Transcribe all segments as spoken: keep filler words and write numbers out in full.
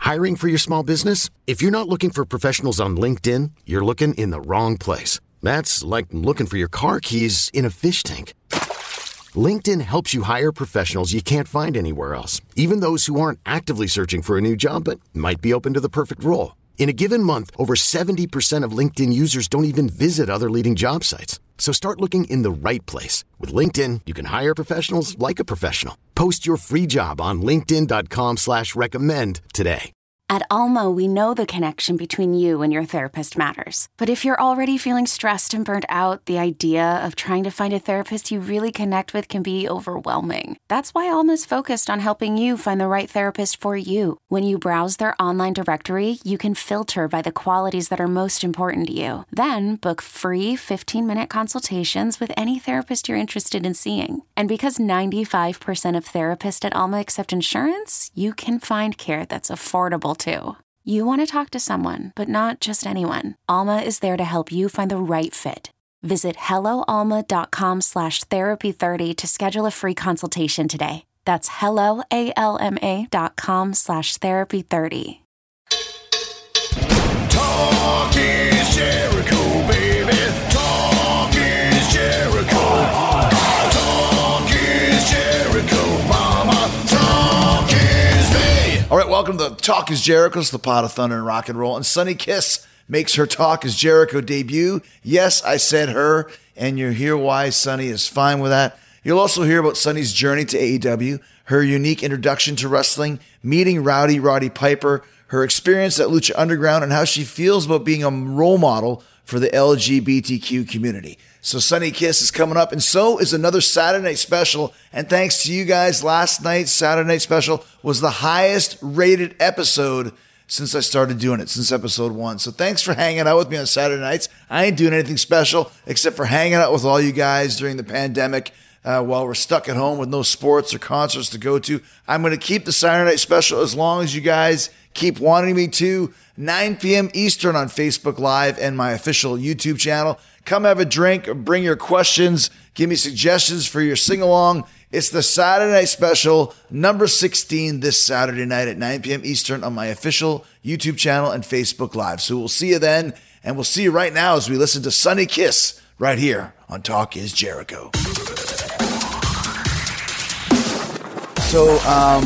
Hiring for your small business? If you're not looking for professionals on LinkedIn, you're looking in the wrong place. That's like looking for your car keys in a fish tank. LinkedIn helps you hire professionals you can't find anywhere else, even those who aren't actively searching for a new job but might be open to the perfect role. In a given month, over seventy percent of LinkedIn users don't even visit other leading job sites. So start looking in the right place. With LinkedIn, you can hire professionals like a professional. Post your free job on linkedin.com slash recommend today. At Alma, we know the connection between you and your therapist matters. But if you're already feeling stressed and burnt out, the idea of trying to find a therapist you really connect with can be overwhelming. That's why Alma's focused on helping you find the right therapist for you. When you browse their online directory, you can filter by the qualities that are most important to you. Then book free fifteen-minute consultations with any therapist you're interested in seeing. And because ninety-five percent of therapists at Alma accept insurance, you can find care that's affordable too. You want to talk to someone, but not just anyone. Alma is there to help you find the right fit. Visit helloalma.com slash therapy 30 to schedule a free consultation today. That's helloalma.com slash therapy 30. Talk is Jericho, baby. Talk is Jericho. Talk is Jericho, mama. Talk is me. All right, welcome to Talk is Jericho, the pot of thunder and rock and roll. And Sonny Kiss makes her Talk is Jericho debut. Yes, I said her, and you'll hear why Sonny is fine with that. You'll also hear about Sonny's journey to A E W, her unique introduction to wrestling, meeting Rowdy Roddy Piper, her experience at Lucha Underground, and how she feels about being a role model for the L G B T Q community. So Sonny Kiss is coming up, and so is another Saturday Night Special. And thanks to you guys, last night's Saturday Night Special was the highest rated episode since I started doing it, since episode one. So thanks for hanging out with me on Saturday nights. I ain't doing anything special except for hanging out with all you guys during the pandemic uh, while we're stuck at home with no sports or concerts to go to. I'm going to keep the Saturday Night Special as long as you guys keep wanting me to. nine p.m. Eastern on Facebook Live and my official YouTube channel. Come have a drink, bring your questions, give me suggestions for your sing-along. It's the Saturday Night Special, number sixteen, this Saturday night at nine p.m. Eastern on my official YouTube channel and Facebook Live. So we'll see you then, and we'll see you right now as we listen to Sonny Kiss right here on Talk is Jericho. So, um...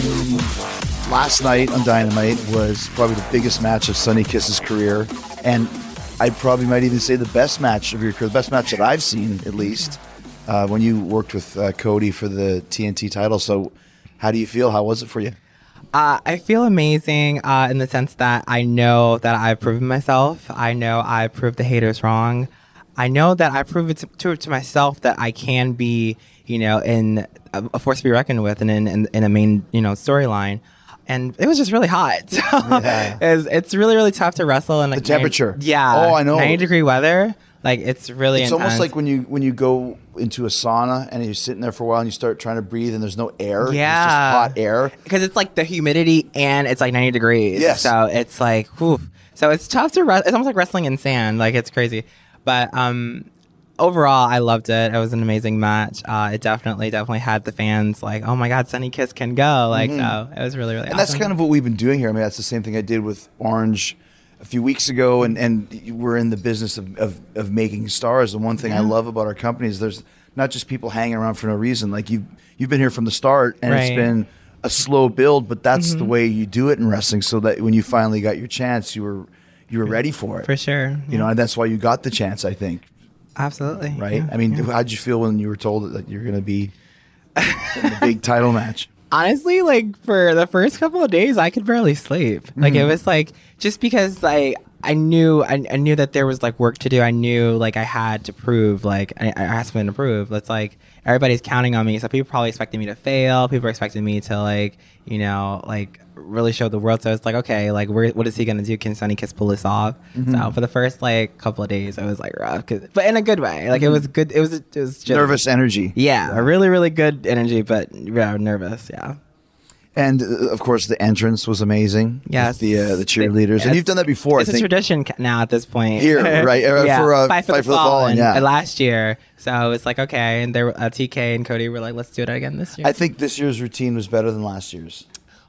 last night on Dynamite was probably the biggest match of Sonny Kiss's career, and I probably might even say the best match of your career, the best match that I've seen, at least, uh, when you worked with uh, Cody for the T N T title. So how do you feel? How was it for you? Uh, I feel amazing uh, in the sense that I know that I've proven myself. I know I proved the haters wrong. I know that I proved it to, to, to myself that I can be, you know, in a, a force to be reckoned with and in, in, in a main, you know, storyline. And it was just really hot. So yeah. it's, it's really, really tough to wrestle in like the temperature. ninety, yeah. Oh, I know. ninety degree weather. Like it's really It's intense. almost like when you when you go into a sauna and you're sitting there for a while and you start trying to breathe and there's no air. Yeah. It's just hot air. Because it's like the humidity and it's like ninety degrees. Yes. So it's like, whew. So it's tough to wrestle. It's almost like wrestling in sand. Like it's crazy. But um, overall, I loved it. It was an amazing match. Uh, it definitely, definitely had the fans like, oh my God, Sonny Kiss can go. Like, mm-hmm. so it was really, really and awesome. that's kind of what we've been doing here. I mean, that's the same thing I did with Orange a few weeks ago, and, and we're in the business of, of, of making stars. And one thing yeah. I love about our company is there's not just people hanging around for no reason. Like you've, you've been here from the start, and right. it's been a slow build, but that's mm-hmm. the way you do it in wrestling, so that when you finally got your chance, you were you were ready for it. For sure. You yeah. know, and that's why you got the chance, I think. Absolutely. Right? Yeah. I mean, yeah. how'd you feel when you were told that you're going to be in the big title match? Honestly, like for the first couple of days, I could barely sleep. Like mm-hmm. it was like, just because like I knew, I, I knew that there was like work to do. I knew like I had to prove, like I, I had something to prove. It's like everybody's counting on me. So people probably expecting me to fail. People are expecting me to like, you know, like really show the world. So it's like, okay, like where, what is he going to do? Can Sonny Kiss pull this off? Mm-hmm. So for the first like couple of days, it was like rough, cause, but in a good way. Like mm-hmm. it was good. It was, it was just nervous energy. Yeah, yeah. A really, really good energy, but yeah, nervous. Yeah. And uh, of course, the entrance was amazing. Yes, the uh, the cheerleaders, yes. and you've done that before. It's I a think. tradition now at this point. Here, right? Uh, yeah. For uh, Fight for Fight the, for the Fallen. Yeah, last year. So it's like okay, and there, uh, T K and Cody were like, let's do it again this year. I think this year's routine was better than last year's.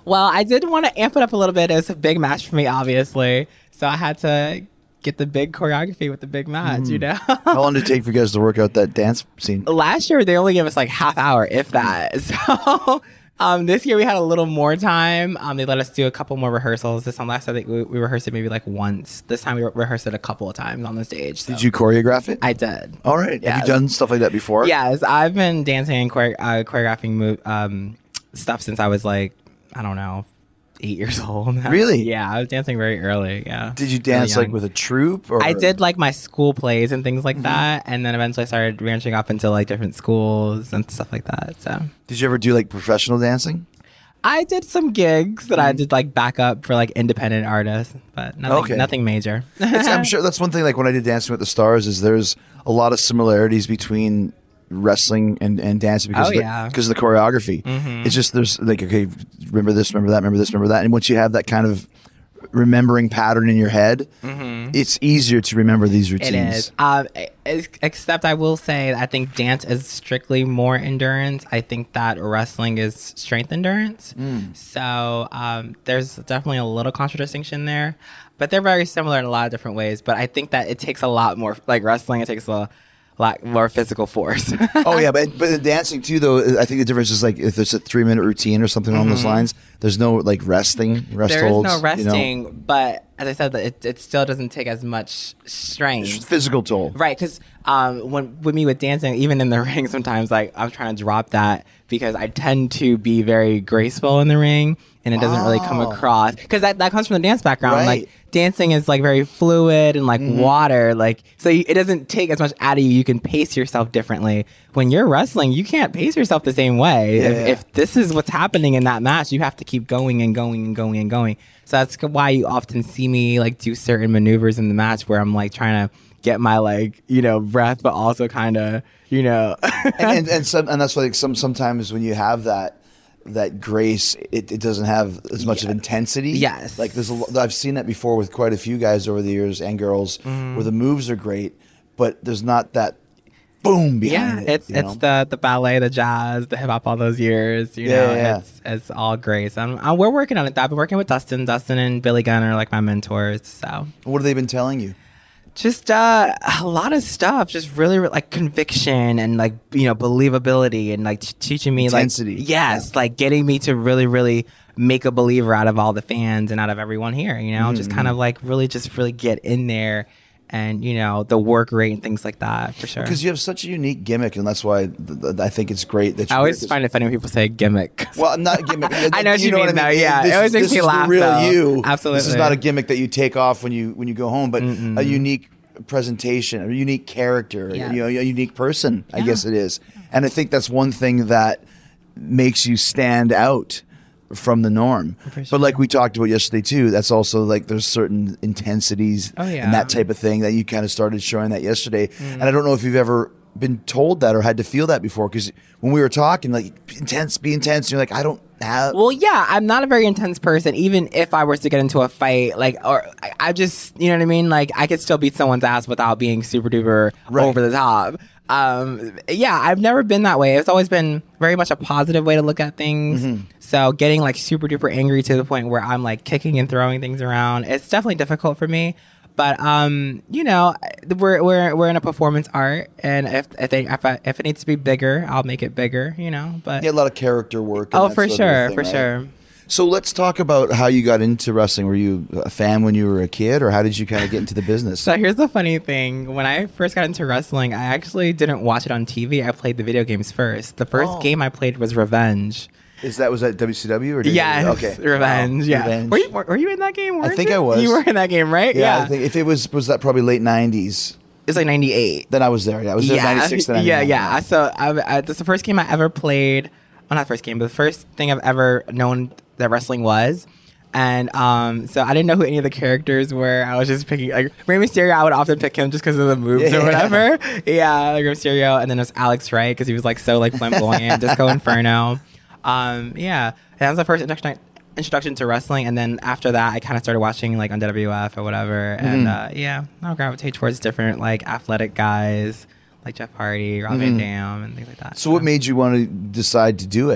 Well, I did want to amp it up a little bit. It was a big match for me, obviously. So I had to get the big choreography with the big match, mm. you know? How long did it take for you guys to work out that dance scene? Last year, they only gave us like half hour, if that. So um, this year, we had a little more time. Um, they let us do a couple more rehearsals. This time, last time, we, we rehearsed it maybe like once. This time, we re- rehearsed it a couple of times on the stage. So. Did you choreograph it? I did. All right. Yes. Have you done stuff like that before? Yes. I've been dancing and chore- uh, choreographing move, um, stuff since I was like, I don't know, eight years old. Really? Yeah, I was dancing very early. Yeah. Did you dance really like with a troupe? Or? I did like my school plays and things like mm-hmm. that, and then eventually I started branching off into like different schools and stuff like that. So. Did you ever do like professional dancing? I did some gigs that mm-hmm. I did like back up for like independent artists, but nothing, okay. nothing major. I'm sure that's one thing. Like when I did Dancing with the Stars, is there's a lot of similarities between wrestling and, and dancing because oh, of the, yeah. because of the choreography. Mm-hmm. It's just there's like, okay, remember this, remember that, remember this, remember that. And once you have that kind of remembering pattern in your head, mm-hmm. it's easier to remember these routines. It is. Um, except I will say I think dance is strictly more endurance. I think that wrestling is strength endurance. Mm. So um, there's definitely a little contradistinction there. But they're very similar in a lot of different ways. But I think that it takes a lot more, like wrestling, it takes a lot more physical force. Oh yeah, but but in dancing too, though, I think the difference is like if there's a three minute routine or something along mm-hmm. those lines, there's no like resting, rest There holds. is no resting, you know? But as I said, it it still doesn't take as much strength. Physical toll, right? Because um, when with me with dancing, even in the ring, sometimes like I'm trying to drop that because I tend to be very graceful in the ring. And it doesn't oh. really come across because that, that comes from the dance background. Right. Like dancing is like very fluid and like mm-hmm. water. Like so, you, it doesn't take as much out of you. You can pace yourself differently. When you're wrestling, you can't pace yourself the same way. Yeah, if, yeah. if this is what's happening in that match, you have to keep going and going and going and going. So that's why you often see me like do certain maneuvers in the match where I'm like trying to get my like you know breath, but also kind of you know. and and and, some, and that's why like some sometimes when you have that. that grace, it, it doesn't have as much yeah. of intensity. Yes. Like there's a, I've seen that before with quite a few guys over the years and girls mm. where the moves are great, but there's not that boom behind yeah, it. it's it's know? the the ballet, the jazz, the hip hop, all those years. You yeah, know, yeah. it's it's all grace. I'm, I'm, we're working on it. I've been working with Dustin. Dustin and Billy Gunn are like my mentors. So what have they been telling you? Just uh, a lot of stuff, just really like conviction and like you know believability and like t- teaching me intensity. Like yes, yeah. like getting me to really really make a believer out of all the fans and out of everyone here. You know, mm-hmm. just kind of like really just really get in there and you know the work rate and things like that for sure. Because you have such a unique gimmick, and that's why th- th- I think it's great that you I always find it funny when people say gimmick. Well, not gimmick. I know what you, you know mean. What I mean? Though, yeah, this it always is, makes me laugh. This is the real though. you. Absolutely, this is not a gimmick that you take off when you when you go home, but Mm-mm. a unique presentation, a unique character, yes. you know, a unique person. Yeah. I guess it is, and I think that's one thing that makes you stand out from the norm. Sure. But like we talked about yesterday too, that's also like there's certain intensities oh, yeah. and that type of thing that you kind of started showing that yesterday. Mm. And I don't know if you've ever been told that or had to feel that before, because when we were talking, like intense, be intense, and you're like, I don't have. Well, yeah, I'm not a very intense person. Even if I was to get into a fight, like, or I, I just, you know what I mean? Like, I could still beat someone's ass without being super duper right. over the top. Um, yeah, I've never been that way. It's always been very much a positive way to look at things. Mm-hmm. So getting like super duper angry to the point where I'm like kicking and throwing things around, it's definitely difficult for me. But um, you know, we're we're we're in a performance art, and if if, they, if, I, if it needs to be bigger, I'll make it bigger. You know, but yeah, a lot of character work. Oh, for sure, thing, for right? sure. So let's talk about how you got into wrestling. Were you a fan when you were a kid, or how did you kind of get into the business? So here's the funny thing: when I first got into wrestling, I actually didn't watch it on T V. I played the video games first. The first oh. game I played was Revenge. Is that was that W C W or did yes, you, okay Revenge. wow. Yeah, Revenge. Were you were, were you in that game? I think you? I was. You were in that game, right? Yeah, yeah. I think if it was was that probably late nineties. It's like ninety-eight. Then I was there. Yeah, I was there yeah. ninety-six. Then yeah, yeah. So I, I, that's the first game I ever played. Well, not the first game, but the first thing I've ever known that wrestling was. And um, so I didn't know who any of the characters were. I was just picking, like, Rey Mysterio, I would often pick him just because of the moves yeah. or whatever. Yeah, like Rey Mysterio. And then there's Alex Wright because he was, like, so, like, flamboyant. Disco Inferno. Um, yeah. And that was the first introduction, introduction to wrestling. And then after that, I kind of started watching, like, on W W F or whatever. Mm-hmm. And, uh, yeah, I'll gravitate towards different, like, athletic guys like Jeff Hardy, Rob mm-hmm. Van Dam, and things like that. So, so what made you want to decide to do it?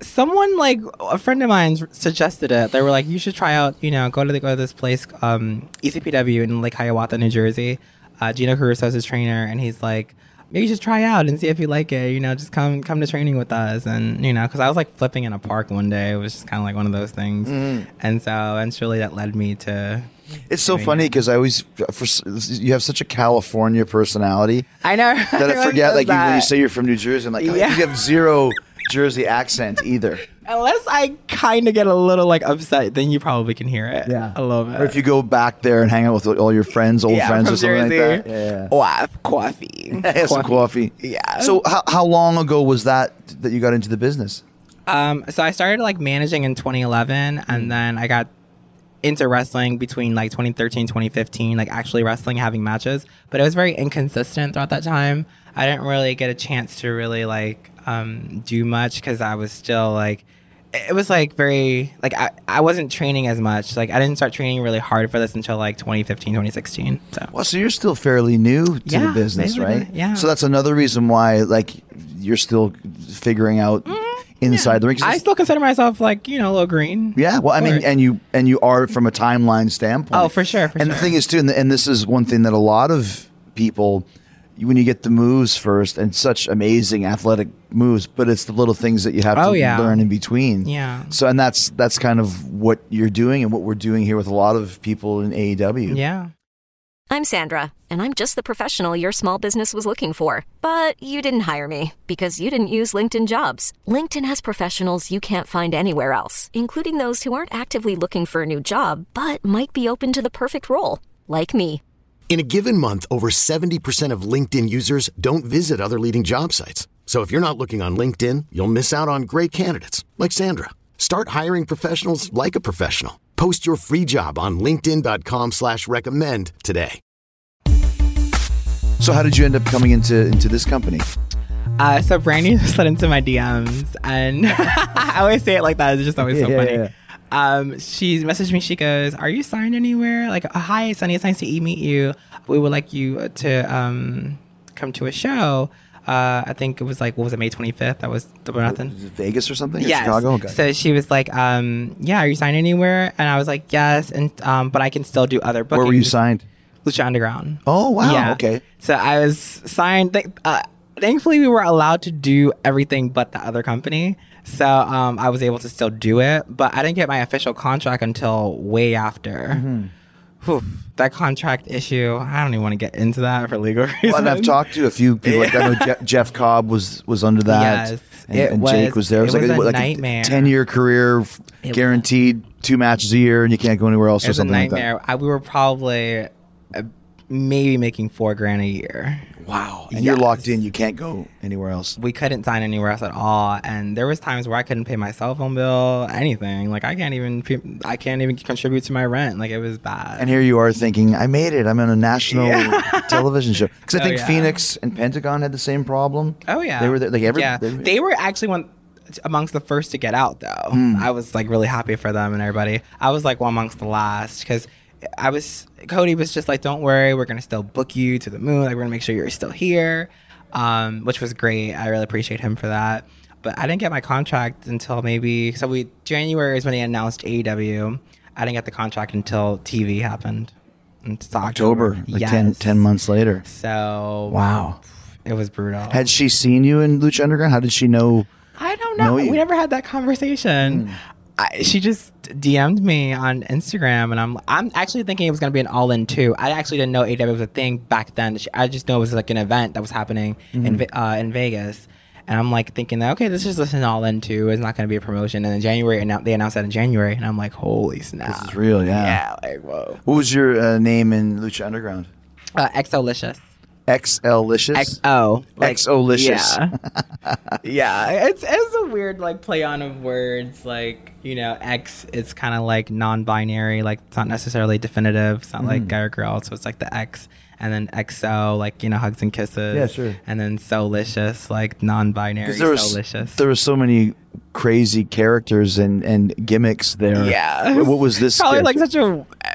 someone like a friend of mine suggested it. They were like, you should try out, you know, go to the, go to this place, um, E C P W in Lake Hiawatha, New Jersey. Uh, Gino Caruso's his trainer, and he's like, maybe just try out and see if you like it. You know, just come come to training with us. And, you know, because I was like flipping in a park one day. It was just kind of like one of those things. Mm. And so eventually that led me to. It's so funny because I always, for, you have such a California personality. I know. That I forget, like, you, when you say you're from New Jersey, I'm like, oh, yeah. You have zero Jersey accent either. Unless I kind of get a little like upset, then you probably can hear it. Yeah, a little bit. Or if you go back there and hang out with all your friends, old yeah, friends, or something Jersey. like that. Yeah. Oh, I have coffee. Yeah, coffee. Some coffee. Yeah. So how how long ago was that that you got into the business? Um, so I started like managing in twenty eleven, mm. and then I got into wrestling between like twenty thirteen, twenty fifteen, like actually wrestling, having matches. But it was very inconsistent throughout that time. I didn't really get a chance to really like um, do much because I was still like. It was like very like I, I wasn't training as much. Like I didn't start training really hard for this until like twenty fifteen, twenty sixteen. So well, so you're still fairly new to yeah, the business, right? Yeah. So that's another reason why like you're still figuring out mm, inside yeah. the ring. I still consider myself like, you know, a little green. Yeah. Well, I mean, and you and you are from a timeline standpoint. Oh, for sure. For and sure. the thing is too, and, and this is one thing that a lot of people. When you get the moves first and such amazing athletic moves, but it's the little things that you have oh, to yeah. learn in between. Yeah. So, and that's that's kind of what you're doing and what we're doing here with a lot of people in A E W. Yeah. I'm Sandra, and I'm just the professional your small business was looking for. But you didn't hire me because you didn't use LinkedIn Jobs. LinkedIn has professionals you can't find anywhere else, including those who aren't actively looking for a new job, but might be open to the perfect role, like me. In a given month, over seventy percent of LinkedIn users don't visit other leading job sites. So if you're not looking on LinkedIn, you'll miss out on great candidates like Sandra. Start hiring professionals like a professional. Post your free job on linkedin dot com slash recommend today. So how did you end up coming into into this company? Uh, so Brandy slid into my D Ms, and I always say it like that. It's just always so yeah, funny. Yeah, yeah. Um, she messaged me. She goes, "Are you signed anywhere?" Like, oh, "Hi, Sunny. It's nice to meet you. We would like you to um come to a show." Uh, I think it was like, what was it, May twenty-fifth? That was Double Nothing. Was it Vegas or something? Yes. Or Chicago? Okay. So she was like, um, "Yeah, are you signed anywhere?" And I was like, "Yes," and um, but I can still do other bookings. Where were you signed? Lucha Underground. Oh wow. Yeah. Okay. So I was signed. Th- uh, thankfully, we were allowed to do everything but the other company. So um, I was able to still do it, but I didn't get my official contract until way after. Mm-hmm. Whew, that contract issue, I don't even want to get into that for legal reasons. Well, and I've talked to a few people. Like I know Je- Jeff Cobb was was under that. Yes, and, it and was, Jake was there. It was, it like, was a, a like nightmare. a ten-year career, it guaranteed, was, two matches a year, and you can't go anywhere else it or was something a like nightmare. that. I, we were probably uh, maybe making four grand a year. Wow. And yes. you're locked in. You can't go anywhere else. We couldn't sign anywhere else at all. And there was times where I couldn't pay my cell phone bill, anything. Like I can't even, I can't even contribute to my rent. Like it was bad. And here you are thinking, I made it. I'm on a national yeah. television show. Because I think oh, yeah. Phoenix and Pentagon had the same problem. Oh yeah. They were there, like every. Yeah. They were, they were actually one amongst the first to get out though. Mm. I was like really happy for them and everybody. I was like one amongst the last because I was, Cody was just like, don't worry, we're going to still book you to the moon. Like, we're going to make sure you're still here, um, which was great. I really appreciate him for that. But I didn't get my contract until maybe, so we, January is when they announced A E W. I didn't get the contract until T V happened. It's October. October, like yes. ten, ten months later. So. Wow. It was brutal. Had she seen you in Lucha Underground? How did she know? I don't know. know we never had that conversation. Mm. I, she just D M'd me on Instagram, and I'm I'm actually thinking it was gonna be an all-in too. I actually didn't know A E W was a thing back then. I just know it was like an event that was happening mm-hmm. in uh, in Vegas, and I'm like thinking that okay, this is just an all-in too. It's not gonna be a promotion. And in January, and they announced that in January, and I'm like, holy snap, this is real, yeah. Yeah, like whoa. What was your uh, name in Lucha Underground? Uh, Exolicious. X L-licious? X O. Like, X-O-licious. Yeah. yeah. It's it's a weird like play on of words. Like, you know, X, it's kind of like non-binary. Like, it's not necessarily definitive. It's not mm. like guy or girl. So it's like the X. And then X O, like, you know, hugs and kisses. Yeah, sure. And then So-licious, like non-binary there was, So-licious. There were so many crazy characters and, and gimmicks there. Yeah. What was this? Probably character? like such a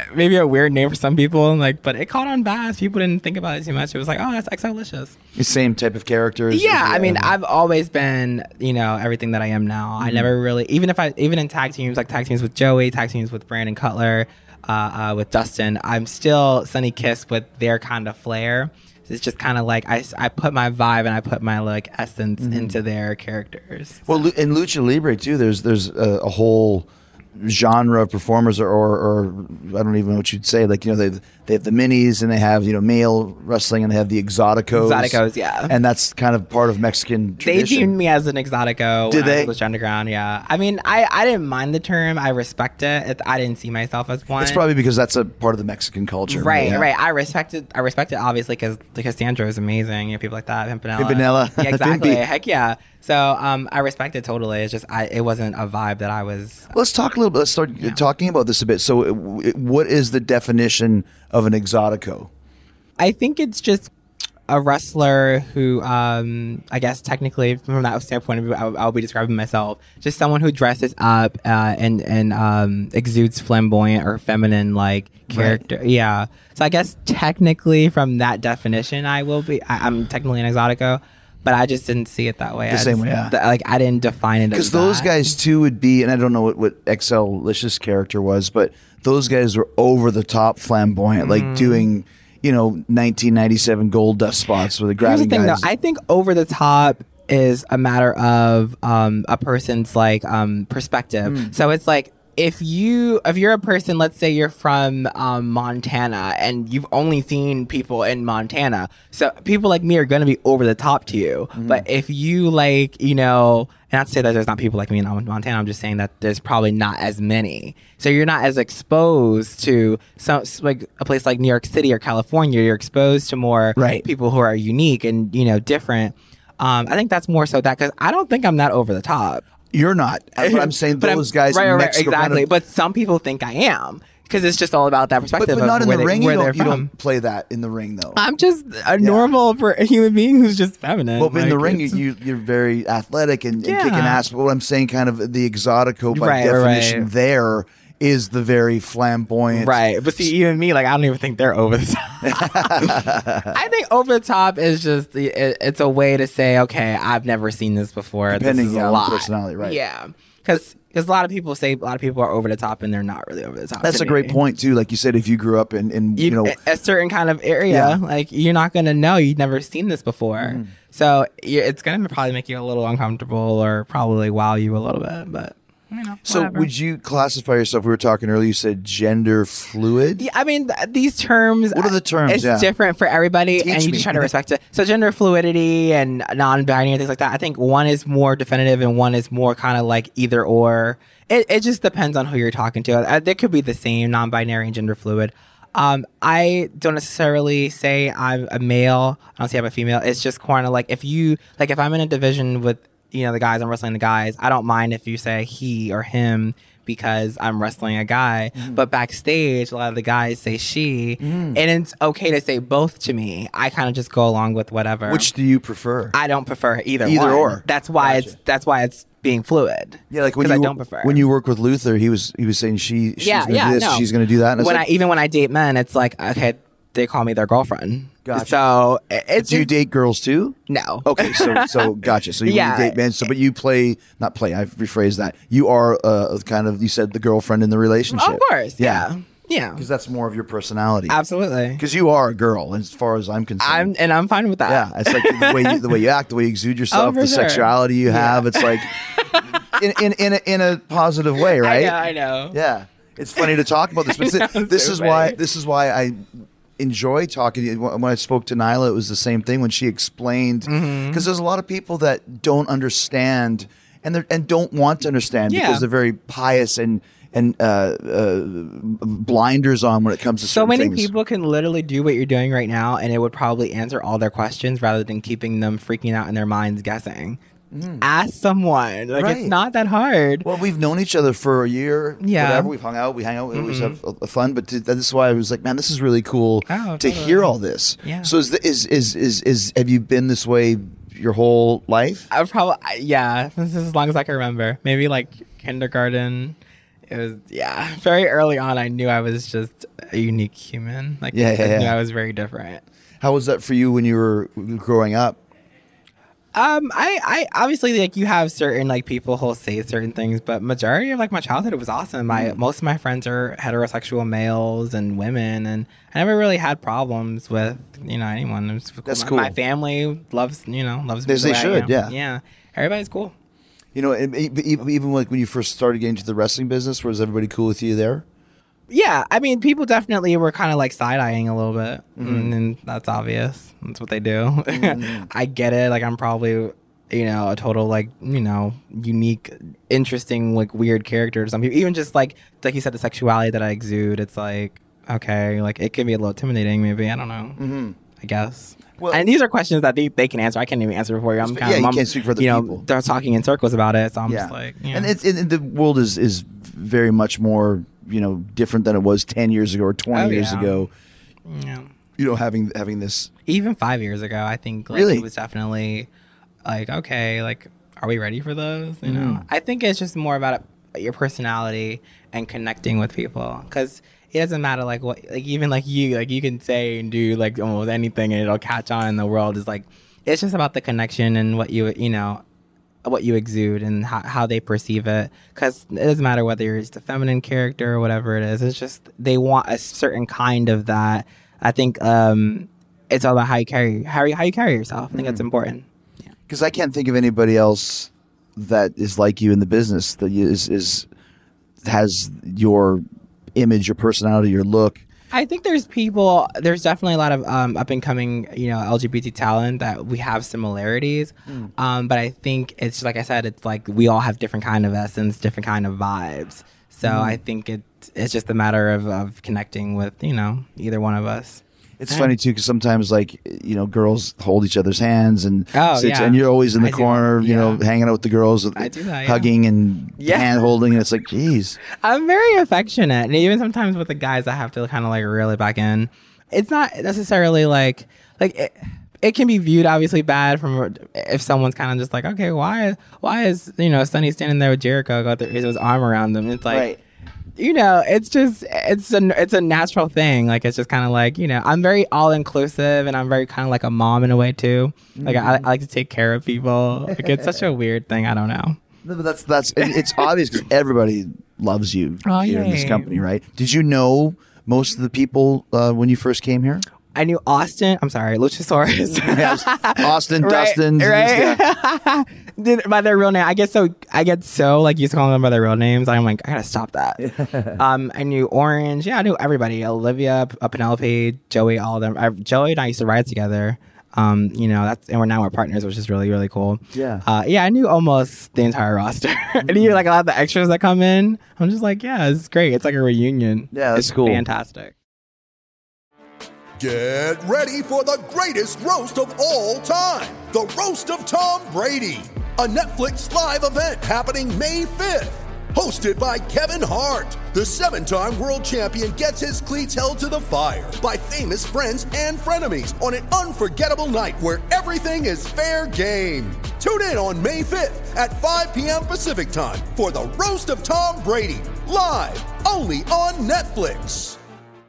maybe a weird name for some people, and like, but it caught on fast. People didn't think about it too much. It was like, oh, that's Exolicious. The same type of characters. Yeah, I mean, I've always been, you know, everything that I am now. Mm-hmm. I never really, even if I, even in tag teams, like tag teams with Joey, tag teams with Brandon Cutler, uh, uh, with Dustin, I'm still Sunny Kiss with their kind of flair. It's just kind of like I, I put my vibe and I put my like essence mm-hmm. into their characters. Well, in Lucha Libre too, there's there's a, a whole genre of performers, or, or or I don't even know what you'd say. Like, you know, they they have the minis, and they have, you know, male wrestling, and they have the exoticos. Exoticos, yeah. And that's kind of part of Mexican tradition. They deemed me as an exotico. Did when they? I was Underground, yeah. I mean, I, I didn't mind the term. I respect it. it. I didn't see myself as one. It's probably because that's a part of the Mexican culture. Right, yeah. right. I respect it. I respect it obviously because because Sandro is amazing. You know, people like that. Pimpinella. Pimpinella. Yeah, exactly. Pimpy. Heck yeah. So um, I respect it totally. It's just I, it wasn't a vibe that I was. Let's talk a little bit. Let's start yeah. talking about this a bit. So, it, what is the definition of an exotico? I think it's just a wrestler who, um, I guess technically from that standpoint of view, I'll, I'll be describing myself, just someone who dresses up uh, and and um, exudes flamboyant or feminine like character. Right. Yeah. So I guess technically from that definition, I will be. I, I'm technically an exotico. But I just didn't see it that way. The I same just, way, yeah. th- like I didn't define it because as those that. guys too would be, and I don't know what what Exolicious character was, but those guys were over the top flamboyant, mm. like doing, you know, nineteen ninety-seven Gold Dust spots with the grabbing Here's the thing, guys. though. I think over the top is a matter of um, a person's like um, perspective. Mm. So it's like. If you if you're a person, let's say you're from um, Montana and you've only seen people in Montana, so people like me are going to be over the top to you. Mm-hmm. But if you like, you know, and not to say that there's not people like me in Montana, I'm just saying that there's probably not as many. So you're not as exposed to some like a place like New York City or California. You're exposed to more right. people who are unique and, you know, different. Um, I think that's more so that because I don't think I'm that over the top. You're not. But I'm saying those I'm, guys right, in right, Mexico. exactly. Kind of, but some people think I am because it's just all about that perspective. But, but not of in where the they, ring. Where You, they're don't, you from. don't play that in the ring, though. I'm just a normal yeah. per- human being who's just feminine. Well, in like, the ring, you, you, you're very athletic and, and yeah. kicking ass. But what I'm saying, kind of the exotico by right, definition, right. there is the very flamboyant. Right. But see, even me, like, I don't even think they're over the top. I think over the top is just, it, it's a way to say, okay, I've never seen this before. Depending this is on a lot. personality, right. Yeah. Because because a lot of people say a lot of people are over the top and they're not really over the top. That's a great point too. Like you said, if you grew up in, in you, you know a certain kind of area, yeah. like you're not gonna know. You've never seen this before, mm. so it's gonna probably make you a little uncomfortable or probably wow you a little bit. But you know, so whatever. Would you classify yourself? We were talking earlier. You said gender fluid. Yeah, I mean th- these terms. What are the terms? It's yeah. different for everybody, Teach and you me. just try to respect it. So gender fluidity and non-binary and things like that. I think one is more definitive and one is more kind of like either or. It it just depends on who you're talking to. Uh, they could be the same, non-binary and gender fluid. Um, I don't necessarily say I'm a male. I don't say I'm a female. It's just kind of like if you like if I'm in a division with you know the guys, I'm wrestling the guys. I don't mind if you say he or him because I'm wrestling a guy. Mm. But backstage, a lot of the guys say she, mm. and it's okay to say both to me. I kind of just go along with whatever. Which do you prefer? I don't prefer either. Either one. or. That's why Gotcha. it's that's why it's being fluid. Yeah, like when you I don't prefer. when you work with Luther, he was he was saying she she's yeah, gonna yeah, do this, no. she's gonna do that. And when like, I even when I date men, it's like okay, they call me their girlfriend. Gotcha. So it's do you date girls too? No. Okay, so so gotcha. So you Yeah. date men. So but you play not play. I've rephrased that. You are uh, kind of you said the girlfriend in the relationship. Of course. Yeah. Yeah. Because that's more of your personality. Absolutely. Because you are a girl, as far as I'm concerned. I'm and I'm fine with that. Yeah, it's like the way you, the way you act, the way you exude yourself, Oh, for the sure. sexuality you have. It's like in in in a, in a positive way, right? I know. I know. Yeah, it's funny to talk about this, but I know, this, this so is why funny. this is why I enjoy talking to you. When I spoke to Nyla, it was the same thing when she explained because Mm-hmm. there's a lot of people that don't understand and they and don't want to understand Yeah. because they're very pious and and uh, uh, blinders on when it comes to So certain many things. people can literally do what you're doing right now, and it would probably answer all their questions rather than keeping them freaking out in their minds guessing. Ask someone. Like Right. it's not that hard. Well, we've known each other for a year. Yeah. Whatever. We've hung out. We hang out. We always have uh, fun. But to, this is why I was like, man, this is really cool Oh, to totally. hear all this. Yeah. So is, the, is is is is have you been this way your whole life? I would probably, yeah, this is as long as I can remember. Maybe like kindergarten. It was, yeah. Very early on, I knew I was just a unique human. Like, Yeah, yeah, I knew yeah. I was very different. How was that for you when you were growing up? Um, I, I obviously like you have certain like people who'll say certain things, but majority of like my childhood it was awesome. My most of my friends are heterosexual males and women, and I never really had problems with you know anyone. It was cool. That's my, cool. My family loves you know loves me As the they way I should, am. yeah. yeah. Everybody's cool. You know, and e- e- even like when you first started getting into the wrestling business, was everybody cool with you there? Yeah, I mean, people definitely were kind of like side eyeing a little bit, Mm-hmm. and that's obvious. That's what they do. I get it. Like, I'm probably, you know, a total like, you know, unique, interesting, like weird character to some people. Even just like, like you said, the sexuality that I exude. It's like, okay, like it can be a little intimidating. Maybe I don't know. Mm-hmm. I guess. Well- and these are questions that they, they can answer. I can't even answer for you. I'm kind Yeah, of, you I'm, can't speak for other you know, people. They're talking in circles about it, so I'm just like, yeah. And it's and the world is is very much more you know different than it was ten years ago or twenty Oh, years yeah. ago. yeah. You know, having having this. Even five years ago, I think like, Really? it was definitely like, okay, like, are we ready for those? You Mm-hmm. know, I think it's just more about your personality and connecting with people, because it doesn't matter like what, like even like you, like you can say and do like almost anything and it'll catch on in the world. Is like, it's just about the connection and what you you know, what you exude and how, how they perceive it. Because it doesn't matter whether you're just a feminine character or whatever it is. It's just they want a certain kind of that. I think um, it's all about how you carry how you, how you carry yourself. I think that's important. Because I can't think of anybody else that is like you in the business that is is has your image, your personality, your look. I think there's people, there's definitely a lot of um, up and coming, you know, L G B T talent that we have similarities. Um, but I think it's, like I said, it's like we all have different kind of essence, different kind of vibes. So I think it, it's just a matter of, of connecting with, you know, either one of us. It's funny too because sometimes like you know girls hold each other's hands and Oh, sit- yeah. and you're always in the I do corner, that, you know, yeah. hanging out with the girls, I do that, yeah. hugging and Yeah. hand holding, and it's like, geez, I'm very affectionate, and even sometimes with the guys, I have to kind of like reel it back in. It's not necessarily like like it, it can be viewed obviously bad from if someone's kind of just like, okay, why why is you know Sonny standing there with Jericho, got the, his arm around him? It's like. Right. You know, it's just it's a it's a natural thing. Like it's just kind of like you know, I'm very all inclusive, and I'm very kind of like a mom in a way too. Like I, I like to take care of people. Like it's such a weird thing. I don't know. No, but that's that's and it's obvious because everybody loves you Oh, here in this yay. company, right? Did you know most of the people uh, when you first came here? I knew Austin. I'm sorry, Luchasaurus. Austin, Right, Dustin, right? yeah. Did- by their real name. I get so I get so like used to calling them by their real names. I'm like, I gotta stop that. um, I knew Orange. Yeah, I knew everybody. Olivia, P- uh, Penelope, Joey, all of them. I, Joey and I used to ride together. Um, you know, that's and we're now we're partners, which is really really cool. Yeah. Uh, yeah, I knew almost the entire roster. And even like a lot of the extras that come in, I'm just like, yeah, it's great. It's like a reunion. Yeah, that's it's cool. Fantastic. Get ready for the greatest roast of all time, the Roast of Tom Brady, a Netflix live event happening May fifth. Hosted by Kevin Hart, the seven-time world champion gets his cleats held to the fire by famous friends and frenemies on an unforgettable night where everything is fair game. Tune in on May fifth at five p.m. Pacific time for the Roast of Tom Brady, live only on Netflix.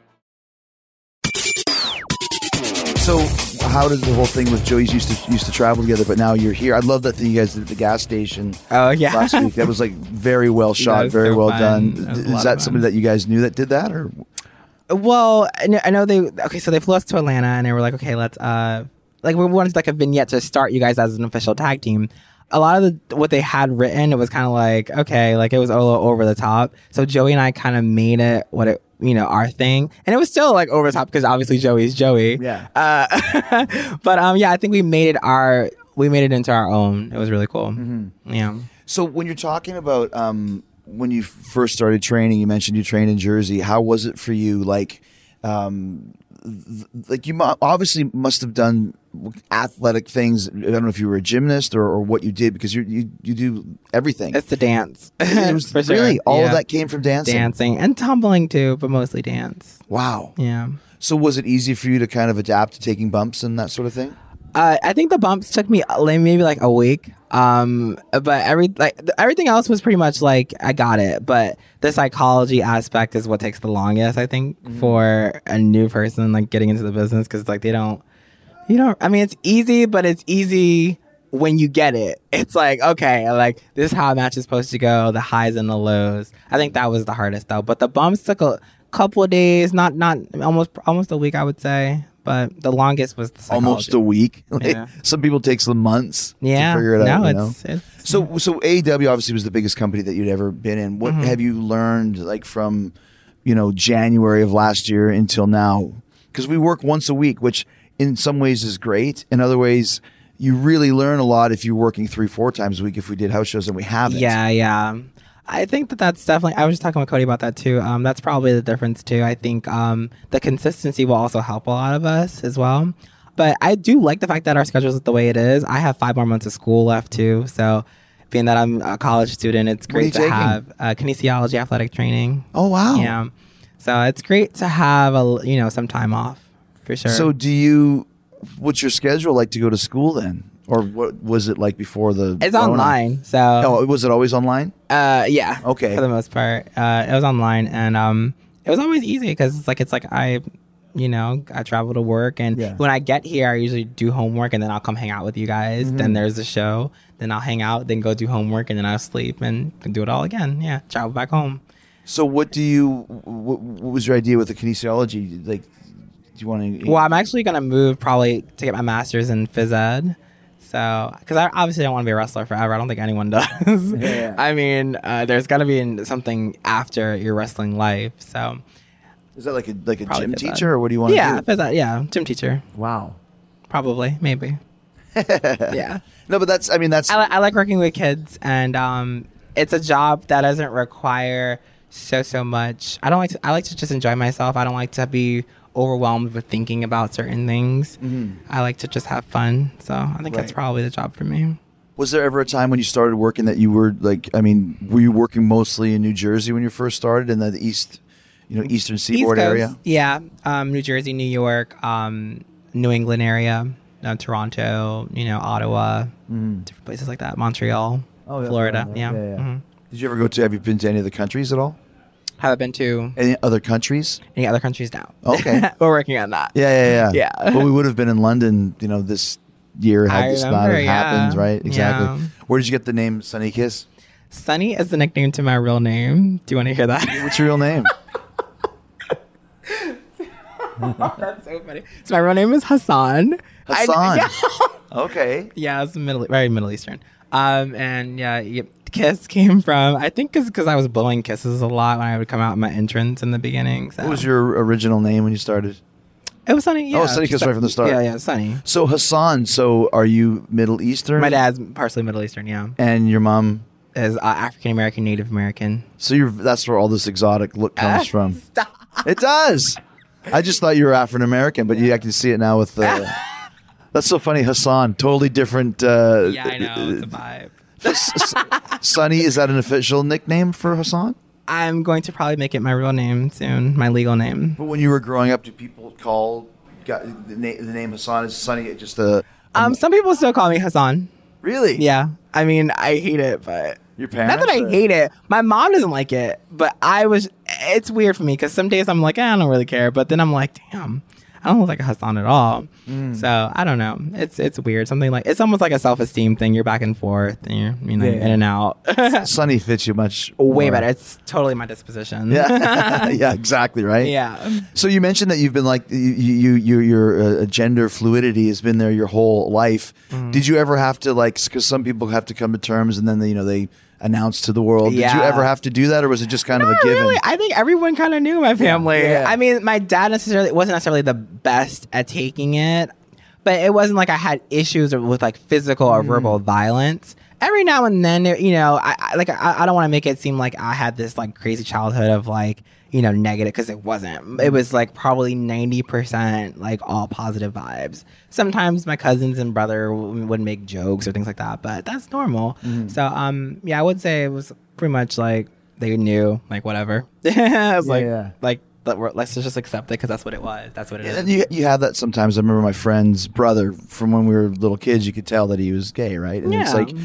So, how did the whole thing with Joey's used to used to travel together, but now you're here? I love that thing you guys did at the gas station Oh yeah. last week. That was like very well shot, was very so well fun. done. That was a Is lot that of something fun. that you guys knew that did that, or Well, I know, I know they. Okay, so they flew us to Atlanta, and they were like, "Okay, let's uh, like we wanted like a vignette to start you guys as an official tag team." A lot of the what they had written, it was kind of like okay, like it was a little over the top. So Joey and I kind of made it what it, you know, our thing, and it was still like over the top because obviously Joey's Joey. Yeah. Uh, but um, yeah, I think we made it our, we made it into our own. It was really cool. Yeah. So when you're talking about um, when you first started training, you mentioned you trained in Jersey. How was it for you? Like, um, th- like you mu- obviously must have done athletic things. I don't know if you were a gymnast or, or what you did because you you you do everything. It's the dance. It was For sure. really all of Yeah. that came from dancing. Dancing and tumbling too, but mostly dance. Wow. Yeah. So was it easy for you to kind of adapt to taking bumps and that sort of thing? Uh, I think the bumps took me uh, like, maybe like a week. Um, but every like th- everything else was pretty much like I got it. But the psychology aspect is what takes the longest, I think, mm-hmm. for a new person like getting into the business, because like they don't, you know, I mean, it's easy, but it's easy when you get it. It's like, okay, like this is how a match is supposed to go, the highs and the lows. I think that was the hardest though. But the bumps took a couple of days, not not almost almost a week, I would say. But the longest was the psychology. Almost a week. Like, yeah. Some people take some months yeah. to figure it no, out. You it's, know? it's So so A E W obviously was the biggest company that you'd ever been in. What mm-hmm. have you learned like from, you know, January of last year until now? Because we work once a week, which in some ways is great. In other ways, you really learn a lot if you're working three, four times a week. If we did house shows and we haven't. Yeah, yeah. I think that that's definitely, I was just talking with Cody about that too. Um, that's probably the difference too. I think um, the consistency will also help a lot of us as well. But I do like the fact that our schedule is the way it is. I have five more months of school left too. So being that I'm a college student, it's great to taking? have uh, kinesiology athletic training. Oh, wow. Yeah. So it's great to have, a, you know, some time off for sure. So do you, what's your schedule like to go to school then? Or what was it like before the It's Corona? online. So Oh, was it always online? Uh, yeah. Okay. For the most part, uh, it was online, and um, it was always easy because it's like it's like I, you know, I travel to work, and Yeah. when I get here, I usually do homework, and then I'll come hang out with you guys. Mm-hmm. Then there's the show. Then I'll hang out, then go do homework, and then I'll sleep and do it all again. Yeah, travel back home. So what do you, what, what was your idea with the kinesiology? Like, do you want to? Well, I'm actually gonna move probably to get my master's in phys ed. So, because I obviously don't want to be a wrestler forever. I don't think anyone does. Yeah. I mean, uh, there's got to be something after your wrestling life. So, Is that like a like a Probably gym phys ed. teacher, or what do you want yeah, to do? phys ed, yeah, gym teacher, Wow. probably, maybe. Yeah, No, but that's, I mean, that's, I, li- I like working with kids, and um, it's a job that doesn't require so so much. I don't like to. I like to just enjoy myself. I don't like to be overwhelmed with thinking about certain things. Mm-hmm. I like to just have fun. So I think that's Right. probably the job for me. was there ever a time when you started working that you were like, I mean, were you working mostly in New Jersey when you first started in the east, you know, Eastern Seaboard East Coast, area? Yeah, um, New Jersey, New York, um, New England area, uh, Toronto, you know, Ottawa, different places like that, Montreal, Oh, yeah, Florida. yeah, Yeah. yeah, yeah. Mhm. Did you ever go to, have you been to any of the countries at all? Have I been to Any other countries? any other countries now? Okay. We're working on that. Yeah, yeah, yeah. Yeah. Well, we would have been in London, you know, this year had I this not remember, have happened, yeah. right? Exactly. Yeah. Where did you get the name Sunny Kiss? Sunny is the nickname to my real name. Do you want to hear that? What's your real name? That's so funny. So my real name is Hassan. I- Hassan. yeah. Okay. Yeah, it's middle, very Middle Eastern. Um, and yeah, yeah, Kiss came from, I think because I was blowing kisses a lot when I would come out in my entrance in the beginning. So. What was your original name when you started? It was Sunny. Yeah. Oh, Sunny Kiss right from the start. Yeah, yeah, Sunny. So Hassan, so are you Middle Eastern? My dad's partially Middle Eastern. Yeah, And your mom? is uh, African American, Native American. So you're that's where all this exotic look comes from. It does. I just thought you were African American, but you I can see it now with the. That's so funny, Hassan. Totally different. Uh, Yeah, I know. It's a vibe. S- S- Sunny, is that an official nickname for Hassan? I'm going to probably make it my real name soon, my legal name. But when you were growing up, do people call got the, na- the name Hassan is Sunny just a? Um, some people still call me Hassan. Really? Yeah, I mean, I hate it, but Your parents? not that I or- hate it. My mom doesn't like it, but I was. It's weird for me because some days I'm like, eh, I don't really care, but then I'm like, damn, I don't look like a Hassan at all. Mm. So I don't know. It's it's weird. Something like it's almost like a self esteem thing. You're back and forth, and you're you know Yeah. in and out. Sunny fits you much Way more. better. It's totally my disposition. Yeah, yeah, exactly right. Yeah. So you mentioned that you've been like you, you, you your uh, gender fluidity has been there your whole life. Mm-hmm. Did you ever have to like because some people have to come to terms and then they, you know they announce to the world. Did you Yeah. ever have to do that, or was it just kind of a Not given? really. I think everyone kind of knew my family. Yeah. I mean, my dad necessarily wasn't necessarily the best at taking it, but it wasn't like I had issues with like physical or verbal violence. Every now and then, you know, I, I like I, I don't want to make it seem like I had this like crazy childhood of like you know negative because it wasn't. It was like probably ninety percent like all positive vibes. Sometimes my cousins and brother w- would make jokes or things like that, but that's normal. So um yeah, I would say it was pretty much like they knew like whatever. It was like yeah. like let, let's just accept it because that's what it was. That's what it is. And you you have that sometimes. I remember my friend's brother from when we were little kids. You could tell that he was gay, right? And Yeah. it's like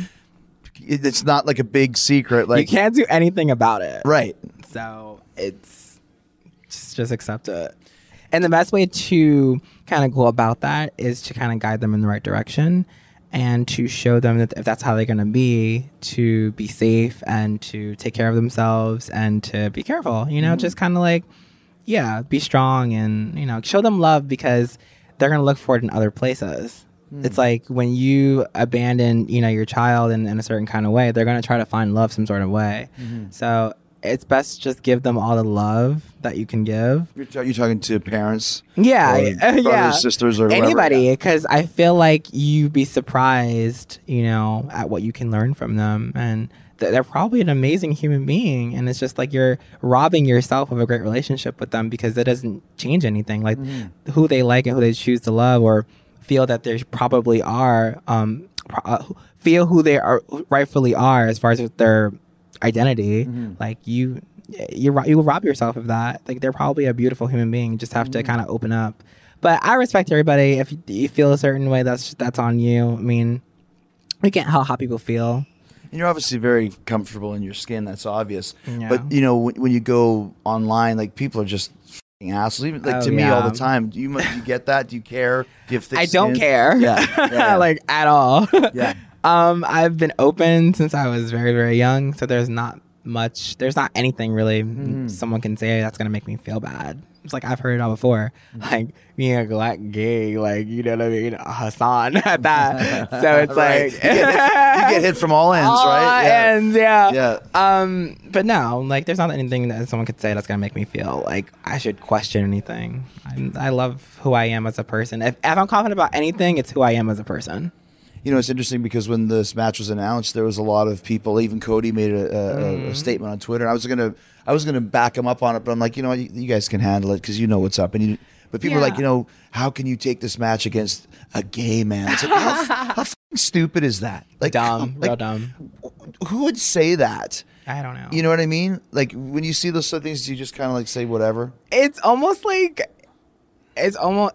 it, it's not like a big secret. Like you can't do anything about it. right. So it's just, just accept it. And the best way to kind of go about that is to kind of guide them in the right direction and to show them that if that's how they're going to be, to be safe and to take care of themselves and to be careful, you know, mm-hmm. just kind of like, yeah, be strong and, you know, show them love because they're going to look for it in other places. Mm. It's like when you abandon, you know, your child in, in a certain kind of way, they're going to try to find love some sort of way. Mm-hmm. So it's best to just give them all the love that you can give. You're, t- you're talking to parents? Yeah. Or brothers, yeah. sisters, or anybody. Because I feel like you'd be surprised, you know, at what you can learn from them. And th- they're probably an amazing human being. And it's just like you're robbing yourself of a great relationship with them because it doesn't change anything. Like mm-hmm. who they like and who they choose to love or feel that they probably are, um, uh, feel who they are rightfully are as far as their identity. Mm-hmm. Like you you you will rob yourself of that. Like they're probably a beautiful human being. You just have mm-hmm. to kind of open up. But I respect everybody. If you, you feel a certain way, that's that's on you. I mean, we can't help how people feel. And you're obviously very comfortable in your skin. That's obvious. Yeah. But you know, when, when you go online, like people are just f***ing assholes. Even like oh, to me yeah. all the time. Do you do you get that? Do you care? Do you have thick I don't skin? care. Yeah, yeah, yeah. like at all. Yeah. Um, I've been open since I was very, very young, so there's not much, there's not anything really mm-hmm. someone can say that's gonna make me feel bad. It's like I've heard it all before, mm-hmm. like being a black gay, like you know what I mean, Hassan at that. So it's right. like you, get hit, you get hit from all ends, all right? Yeah. ends, yeah. Yeah. Um, but no, like there's not anything that someone could say that's gonna make me feel like I should question anything. I, I love who I am as a person. If, if I'm confident about anything, it's who I am as a person. You know, it's interesting because when this match was announced, there was a lot of people. Even Cody made a, a, mm. a statement on Twitter. I was gonna, I was gonna back him up on it, but I'm like, you know, you, you guys can handle it because you know what's up. And you, but people yeah. are like, you know, how can you take this match against a gay man? It's like, how, how fucking stupid is that? Like, dumb, like, real dumb. Who would say that? I don't know. You know what I mean? Like when you see those sort of things, you just kind of like say whatever. It's almost like, it's almost.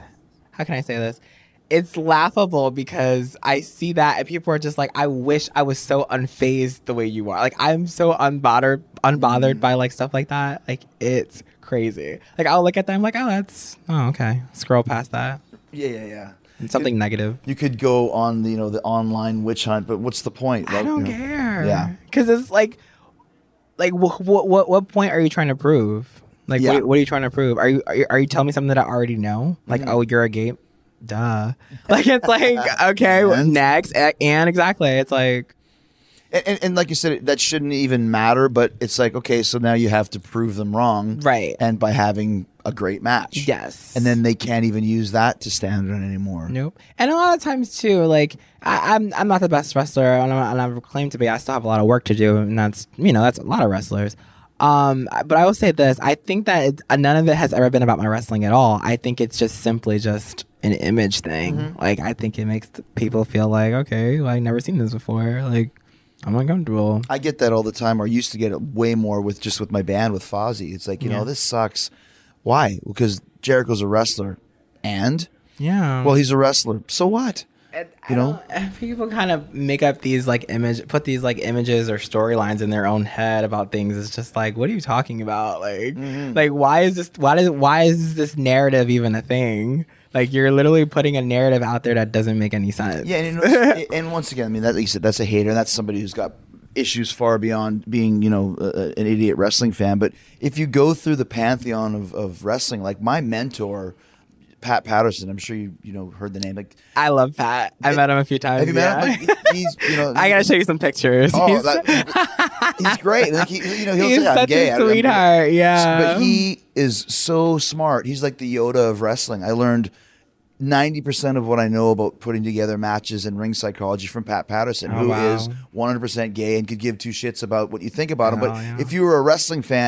How can I say this? It's laughable because I see that and people are just like, I wish I was so unfazed the way you are. Like, I'm so unbothered, unbothered mm. by like stuff like that. Like, it's crazy. Like, I'll look at them like, oh, that's, oh, okay. Scroll past that. Yeah, yeah, yeah. It's something you, negative. You could go on the, you know, the online witch hunt, but what's the point? I like, don't you know, care. Yeah. Because it's like, like, what, what, what point are you trying to prove? Like, yeah. what, what are you trying to prove? Are you, are you, are you telling me something that I already know? Like, mm. oh, you're a gay? Duh. Like, it's like, okay, and, next. And exactly. It's like. And, and, and like you said, that shouldn't even matter, but it's like, okay, so now you have to prove them wrong. Right. And by having a great match. Yes. And then they can't even use that to stand on anymore. Nope. And a lot of times, too, like, I, I'm I'm not the best wrestler, and I and I've claimed to be. I still have a lot of work to do, and that's, you know, that's a lot of wrestlers. Um, but I will say this. I think that it, uh, none of it has ever been about my wrestling at all. I think it's just simply just an image thing. Mm-hmm. Like, I think it makes people feel like, okay, well, I've never seen this before. Like, I'm uncomfortable. I get that all the time, or I used to get it way more with just with my band with Fozzy. It's like, you yeah. know, this sucks. Why? Because Jericho's a wrestler. And? Yeah. Well, he's a wrestler. So what? And, you know, people kind of make up these like image, put these like images or storylines in their own head about things. It's just like, what are you talking about? Like, mm-hmm. like why is this? Why does why is this narrative even a thing? Like, you're literally putting a narrative out there that doesn't make any sense. Yeah, and, and, and once again, I mean, that, like you said, that's a hater. That's somebody who's got issues far beyond being, you know, uh, an idiot wrestling fan. But if you go through the pantheon of, of wrestling, like my mentor, Pat Patterson, I'm sure you you know heard the name. Like, I love Pat. I met him a few times. Have you yeah. met him? Like, he's, you know, I gotta show you some pictures. Oh, he's, that, he's great. Like, he, you know, he'll he's say I'm such gay. a sweetheart. Yeah, but he is so smart. He's like the Yoda of wrestling. I learned ninety percent of what I know about putting together matches and ring psychology from Pat Patterson, oh, who wow. is one hundred percent gay and could give two shits about what you think about him. Oh, But yeah. if you were a wrestling fan,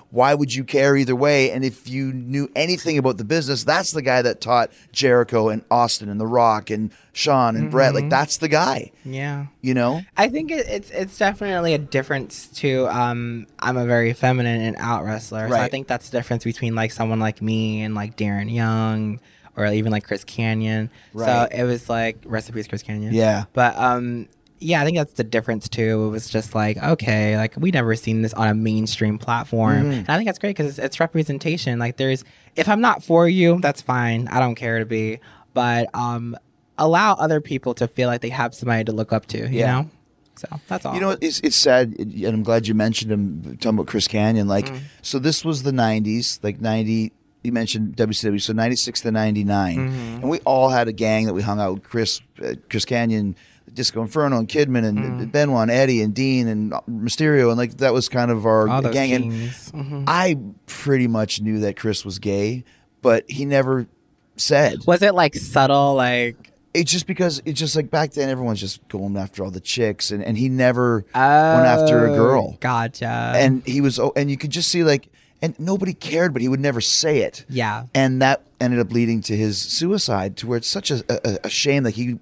why would you care either way? And if you knew anything about the business, that's the guy that taught Jericho and Austin and The Rock and Sean and mm-hmm. Brett. Like, that's the guy. Yeah. You know? I think it, it's it's definitely a difference too. Um, I'm a very feminine and out wrestler. Right. So I think that's the difference between like someone like me and like Darren Young or even like Chris Kanyon. Right. So it was like, recipes Chris Kanyon. Yeah. But um, yeah, I think that's the difference too. It was just like, okay, like we never seen this on a mainstream platform. Mm-hmm. And I think that's great because it's, it's representation. Like there's, if I'm not for you, that's fine. I don't care to be. But um, allow other people to feel like they have somebody to look up to, you Yeah. know? So that's all. You know, it's it's sad, and I'm glad you mentioned him, talking about Chris Kanyon. Like, mm. so this was the nineties, like ninety, you mentioned W C W, so ninety-six to ninety-nine. Mm-hmm. And we all had a gang that we hung out with, Chris, uh, Chris Kanyon, Disco Inferno and Kidman and mm. Benoit and Eddie and Dean and Mysterio, and like that was kind of our all gang. And mm-hmm. I pretty much knew that Chris was gay, but he never said. Was it like subtle, like? It's just because it's just like back then everyone's just going after all the chicks, and, and he never oh, went after a girl. Gotcha. And he was, oh, and you could just see like, and nobody cared, but he would never say it. Yeah. And that ended up leading to his suicide, to where it's such a, a, a shame that he.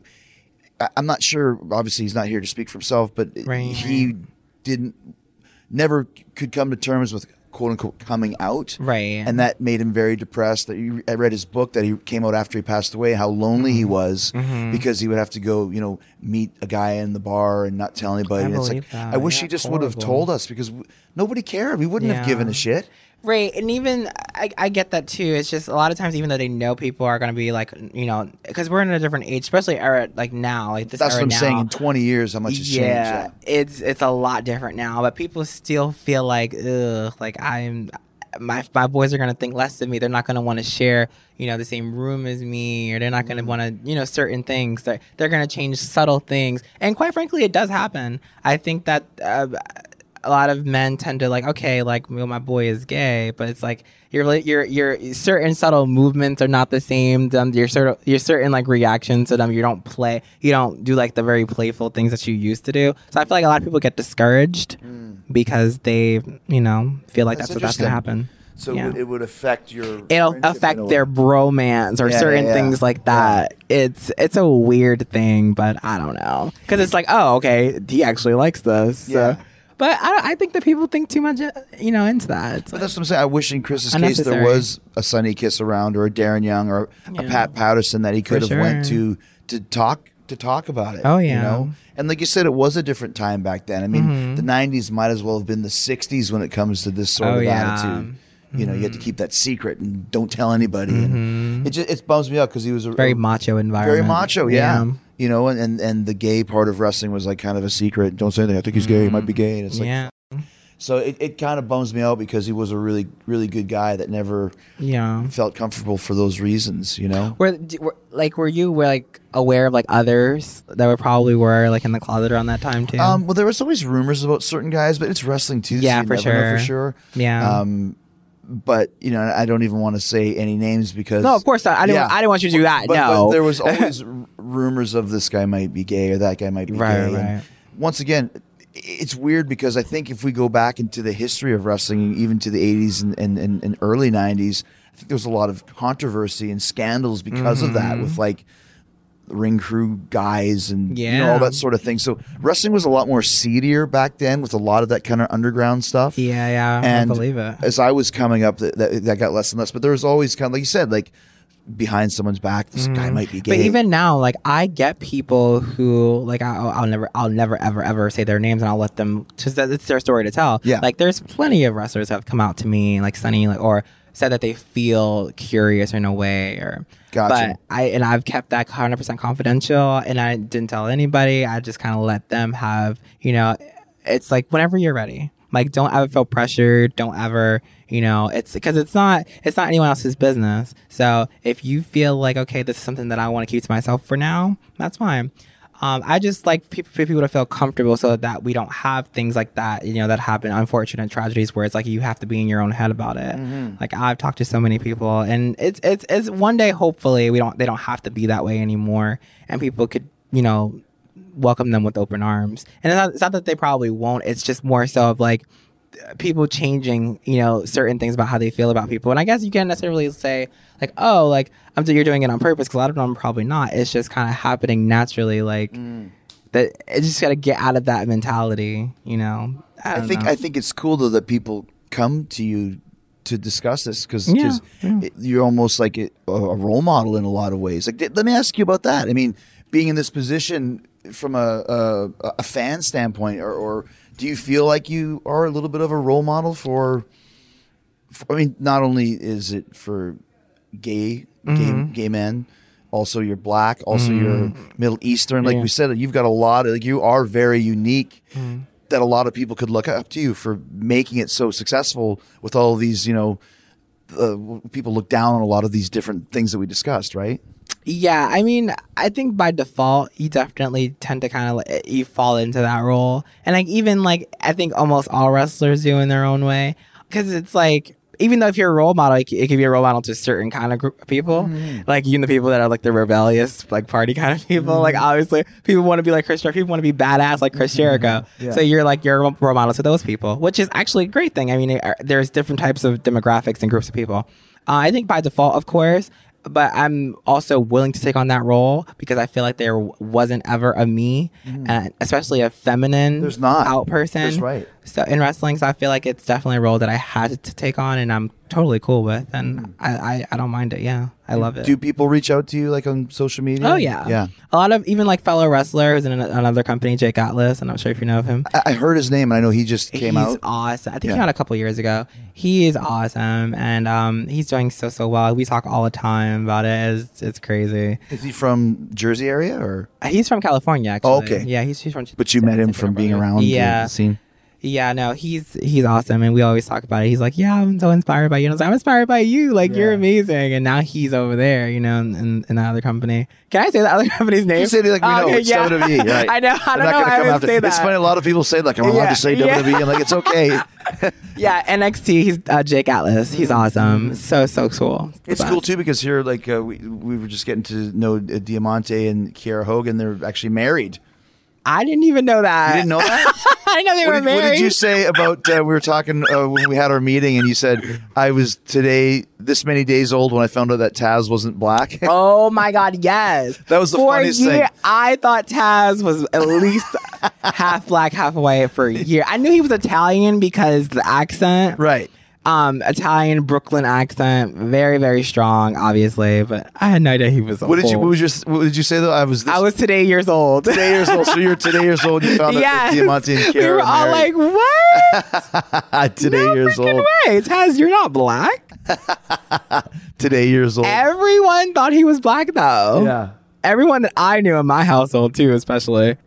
I'm not sure. Obviously, he's not here to speak for himself, but right. he didn't, never could come to terms with quote unquote coming out, right? And that made him very depressed. That he, I read his book that he came out after he passed away, how lonely mm-hmm. he was mm-hmm. because he would have to go, you know, meet a guy in the bar and not tell anybody. I and it's believe like, that. I wish yeah, he just horrible. would have told us, because w- nobody cared. We wouldn't yeah. have given a shit. Right, and even I, I get that too. It's just a lot of times, even though they know people are going to be like, you know, because we're in a different age, especially era like now, like this. That's era what I'm now, saying. In twenty years, how much has yeah, changed? Yeah, it's it's a lot different now. But people still feel like, ugh, like I'm, my my boys are going to think less of me. They're not going to want to share, you know, the same room as me, or they're not going to want to, you know, certain things. They're they're going to change subtle things, and quite frankly, it does happen. I think that. Uh, A lot of men tend to like, okay, like, well, my boy is gay, but it's like your your your certain subtle movements are not the same. Um, your certain your certain like reactions to them, you don't play, you don't do like the very playful things that you used to do. So I feel like a lot of people get discouraged mm. because they, you know, feel like that's, that's what that's gonna happen. So yeah. it, would, it would affect your. It'll affect their bromance or yeah, certain yeah, yeah. things like that. Yeah. It's it's a weird thing, but I don't know, because it's like, oh, okay, he actually likes this. Yeah. So. But I, I think that people think too much, you know, into that. It's but like, that's what I'm saying. I wish in Chris's case there was a Sonny Kiss around, or a Darren Young, or yeah. a Pat Patterson that he could For have sure. went to to talk to talk about it. Oh, yeah. You know? And like you said, it was a different time back then. I mean, mm-hmm. the nineties might as well have been the sixties when it comes to this sort oh, of yeah. attitude. Mm-hmm. You know, you have to keep that secret and don't tell anybody. Mm-hmm. And it just it bums me out because he was a very a, macho environment. Very macho, yeah. yeah. You know, and, and and the gay part of wrestling was like kind of a secret. Don't say anything. I think he's gay. He might be gay. And it's like, yeah. So it, it kind of bums me out because he was a really, really good guy that never yeah. felt comfortable for those reasons, you know? Were, were like were you were like aware of like others that were probably were like in the closet around that time too? Um, well, there was always rumors about certain guys, but it's wrestling too. Yeah, so you for never know sure. for sure. Yeah. Um, but you know, I don't even want to say any names because no, of course not. I didn't. Yeah. I didn't want you to do that. But, no, but there was always r- rumors of this guy might be gay or that guy might be right, gay. right. And once again, it's weird because I think if we go back into the history of wrestling, even to the eighties and, and, and, and early nineties, I think there was a lot of controversy and scandals because mm-hmm. of that, with like ring crew guys and yeah. you know, all that sort of thing. So wrestling was a lot more seedier back then, with a lot of that kind of underground stuff. Yeah, yeah, and I believe it. As I was coming up, that, that, that got less and less. But there was always kind of, like you said, like behind someone's back, this mm. guy might be gay. But even now, like I get people who like I'll, I'll never, I'll never, ever, ever say their names, and I'll let them. Just that it's their story to tell. Yeah. Like there's plenty of wrestlers that have come out to me, like Sonny, like, or said that they feel curious in a way, or. Gotcha. But I and I've kept that one hundred percent confidential, and I didn't tell anybody. I just kind of let them have, you know, it's like whenever you're ready. Like, don't ever feel pressured. Don't ever, you know, it's because it's not, it's not anyone else's business. So if you feel like, okay, this is something that I want to keep to myself for now, that's fine. Um, I just like people, people to feel comfortable so that we don't have things like that, you know, that happen, unfortunate tragedies where it's like you have to be in your own head about it. Mm-hmm. Like I've talked to so many people, and it's, it's, it's one day, hopefully we don't, they don't have to be that way anymore, and people could, you know, welcome them with open arms. And it's not, it's not that they probably won't. It's just more so of like, people changing, you know, certain things about how they feel about people. And I guess you can't necessarily say like, oh, like I'm you're doing it on purpose, because a lot of them probably not. It's just kind of happening naturally, like mm. that. It's just got to get out of that mentality, you know. I, I think know. I think it's cool though that people come to you to discuss this, because yeah, yeah. you're almost like a, a role model in a lot of ways. Like, let me ask you about that. I mean, being in this position from a a, a fan standpoint, or, or do you feel like you are a little bit of a role model for? for I mean, not only is it for gay mm-hmm. gay gay men, also you're black, also mm. you're Middle Eastern. Like yeah. we said, you've got a lot of, like, you are very unique. Mm. That a lot of people could look up to you for making it so successful with all these, you know, uh, people look down on a lot of these different things that we discussed, right? Yeah, I mean, I think by default, you definitely tend to kind of, like, you fall into that role. And like, even like, I think almost all wrestlers do in their own way. Because it's like, even though if you're a role model, it can be a role model to a certain kind of group of people. Mm-hmm. Like, you know, the people that are like the rebellious, like party kind of people. Mm-hmm. Like, obviously, people want to be like Chris Jericho. People want to be badass like Chris Jericho. Mm-hmm. Yeah. So you're like, you're a role model to those people, which is actually a great thing. I mean, it, there's different types of demographics and groups of people. Uh, I think by default, of course, but I'm also willing to take on that role because I feel like there wasn't ever a me, mm. and especially a feminine There's not. out person. That's right. So in wrestling, so I feel like it's definitely a role that I had to take on, and I'm totally cool with, and mm. I, I, I don't mind it. Yeah, I love it. Do people reach out to you like on social media? Oh yeah, yeah. A lot of even like fellow wrestler who's in an, another company, Jake Atlas, and I'm sure if you know of him. I, I heard his name, and I know he just came he's out. He's awesome. I think yeah. he came out a couple years ago. He is awesome, and um, he's doing so so well. We talk all the time about it. It's, it's crazy. Is he from Jersey area or? He's from California, actually. Oh, okay. Yeah, he's, he's from. But you met him from being around yeah. the scene? Yeah, no, he's he's awesome, and we always talk about it. He's like, yeah, I'm so inspired by you. And I was like, I'm inspired by you. Like, yeah. you're amazing. And now he's over there, you know, in, in, in that other company. Can I say that other company's name? You say it like we know. Okay, it's yeah. W W E. Right. I know. I I'm don't not know. I come would after. say that. It's funny. A lot of people say, like, I'm allowed yeah. to say yeah. W W E. I'm like, it's okay. Yeah, N X T. He's uh, Jake Atlas. He's awesome. So so cool. It's cool too because here, like, uh, we we were just getting to know uh, Diamante and Kiera Hogan. They're actually married. I didn't even know that. You didn't know that? I didn't know they what were did, married. What did you say about, uh, we were talking uh, when we had our meeting and you said, I was today this many days old when I found out that Taz wasn't black? Oh my God, yes. That was the for funniest a year, thing. I thought Taz was at least half black, half white for a year. I knew he was Italian because the accent. Right. Um, Italian Brooklyn accent, very very strong, obviously. But I had no idea he was. What did you? What was your? What did you say though? I was. This, I was today years old. Today years old. So you're today years old. You found out yes. that Diamante and Kiera we were all married. like, what? Today no years old. Way. Taz, you're not black. Today years old. Everyone thought he was black though. Yeah. Everyone that I knew in my household too, especially.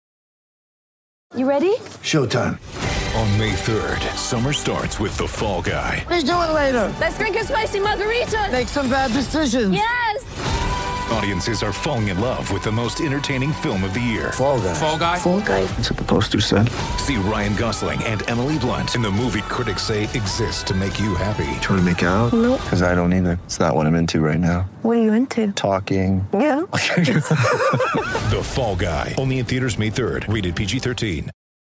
You ready? Showtime. On May third, summer starts with The Fall Guy. Let's do it later. Let's drink a spicy margarita. Make some bad decisions. Yes. Audiences are falling in love with the most entertaining film of the year. Fall Guy. Fall Guy. Fall Guy. That's what the poster said. See Ryan Gosling and Emily Blunt in the movie critics say exists to make you happy. Trying to make it out? Nope. Because I don't either. It's not what I'm into right now. What are you into? Talking. Yeah. The Fall Guy. Only in theaters May third. Rated P G thirteen.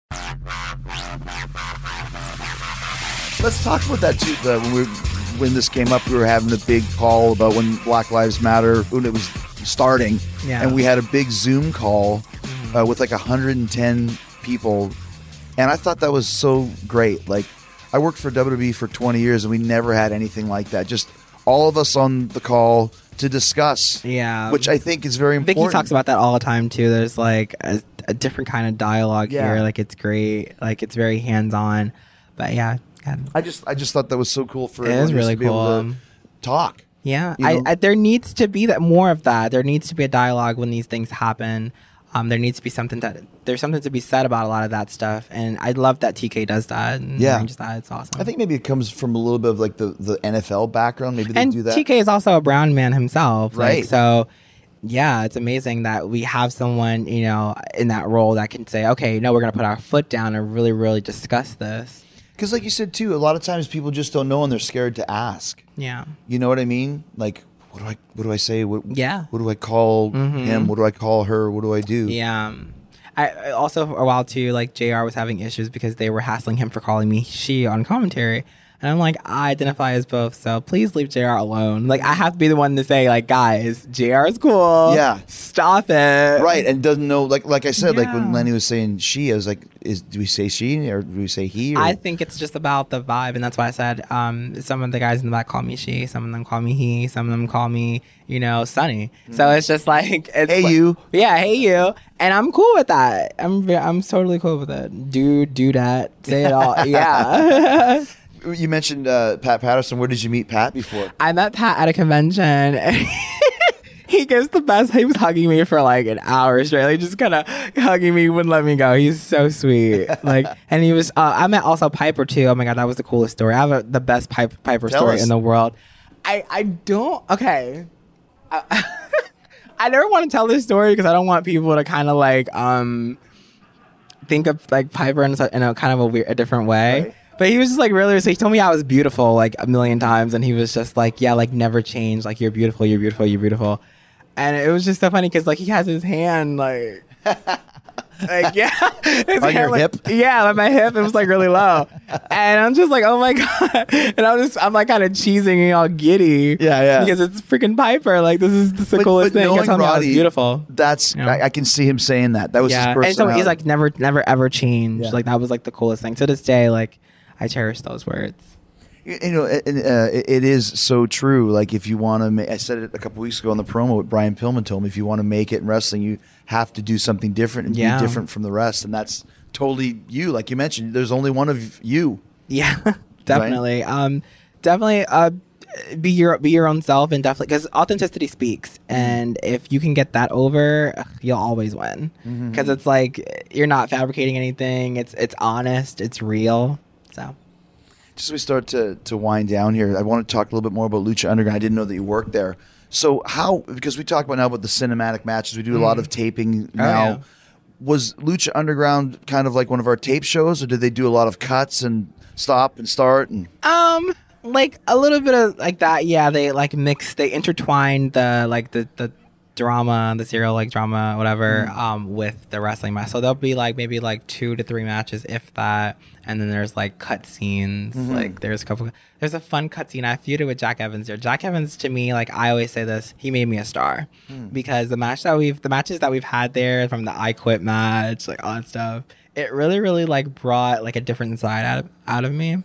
Let's talk about that too. Uh, when we when this came up, we were having the big call about when Black Lives Matter, when it was starting, yeah. and we had a big Zoom call uh, with like one hundred ten people, and I thought that was so great. Like, I worked for W W E for twenty years, and we never had anything like that. Just all of us on the call to discuss, yeah, which I think is very important. Vicky talks about that all the time too. There's like a, a different kind of dialogue yeah. here. Like, it's great. Like, it's very hands on. But yeah. God. I just I just thought that was so cool for it everyone is really to be cool. able to talk. Yeah, you I, know? I there needs to be that more of that. There needs to be a dialogue when these things happen. Um, there needs to be something that there's something to be said about a lot of that stuff, and I love that T K does that. And yeah, arranges that. It's awesome. I think maybe it comes from a little bit of like the, the N F L background. Maybe they and do that. T K is also a brown man himself, right? Like, so. Yeah, it's amazing that we have someone, you know, in that role that can say, okay, no, we're going to put our foot down and really, really discuss this. Because like you said, too, a lot of times people just don't know and they're scared to ask. Yeah. You know what I mean? Like, what do I what do I say? What, yeah. What do I call mm-hmm. him? What do I call her? What do I do? Yeah. I also for a while too, like J R was having issues because they were hassling him for calling me she on commentary. And I'm like, I identify as both, so please leave J R alone. Like, I have to be the one to say, like, guys, J R is cool. Yeah. Stop it. Right, and doesn't know, like like I said, like when Yeah. Lenny was saying she, I was like, is do we say she or do we say he? Or? I think it's just about the vibe, and that's why I said um, some of the guys in the back call me she, some of them call me he, some of them call me, you know, Sunny. So it's just like, it's Hey, like- you. Yeah, hey you, and I'm cool with that. I'm ve- I'm totally cool with it. Do do that. Say it all. Yeah. You mentioned uh, Pat Patterson. Where did you meet Pat before? I met Pat at a convention. And he gives the best. He was hugging me for like an hour straight. Like just kind of hugging me, wouldn't let me go. He's so sweet. Like, and he was. Uh, I met also Piper too. Oh my god, that was the coolest story. I have a, the best Pipe, Piper Tell story us. in the world. I I don't. Okay. I, I never want to tell this story because I don't want people to kind of like um think of like Piper in, such, in a kind of a weird, a different way. Right. But he was just like really, so he told me I was beautiful like a million times, and he was just like, yeah, like never change, like you're beautiful, you're beautiful, you're beautiful, and it was just so funny because like he has his hand like, like yeah, his On hand, your like, hip? yeah, like my hip, it was like really low, and I'm just like, oh my god, and I'm just, I'm like kind of cheesing and all giddy, Yeah, yeah. because it's freaking Piper, like this is the But- coolest but thing. He knowing told me I was Roddy, beautiful. That's Yeah. I, I can see him saying that. That was Yeah, his and so personality. he's like never, never, ever change. Yeah. Like that was like the coolest thing. To this day, like I cherish those words. You you know, and, uh, it, it is so true. Like, if you want to, ma- I said it a couple weeks ago on the promo. What Brian Pillman told me: if you want to make it in wrestling, you have to do something different and Yeah. be different from the rest. And that's totally you. Like you mentioned, there's only one of you. Yeah, definitely. Um, definitely. Uh, be your be your own self, and definitely because authenticity speaks. And if you can get that over, ugh, you'll always win. Because it's like you're not fabricating anything. It's it's honest. It's real. So. Just as we start to to wind down here, I want to talk a little bit more about Lucha Underground. I didn't know that you worked there. So how? Because we talk about now about the cinematic matches. We do a lot of taping now. yeah. Was Lucha Underground kind of like one of our tape shows, or did they do a lot of cuts and stop and start and? Um, like a little bit of like that. Yeah, they like mix. They intertwined the like the the drama, the serial like drama, whatever, um, with the wrestling match. So there'll be like maybe like two to three matches, if that. And then there's like cut scenes. Like there's a couple. There's a fun cut scene. I feuded with Jack Evans there. Jack Evans, to me, like I always say this, he made me a star because the match that we've the matches that we've had there, from the I Quit match, like all that stuff, it really really like brought like a different side out of out of me.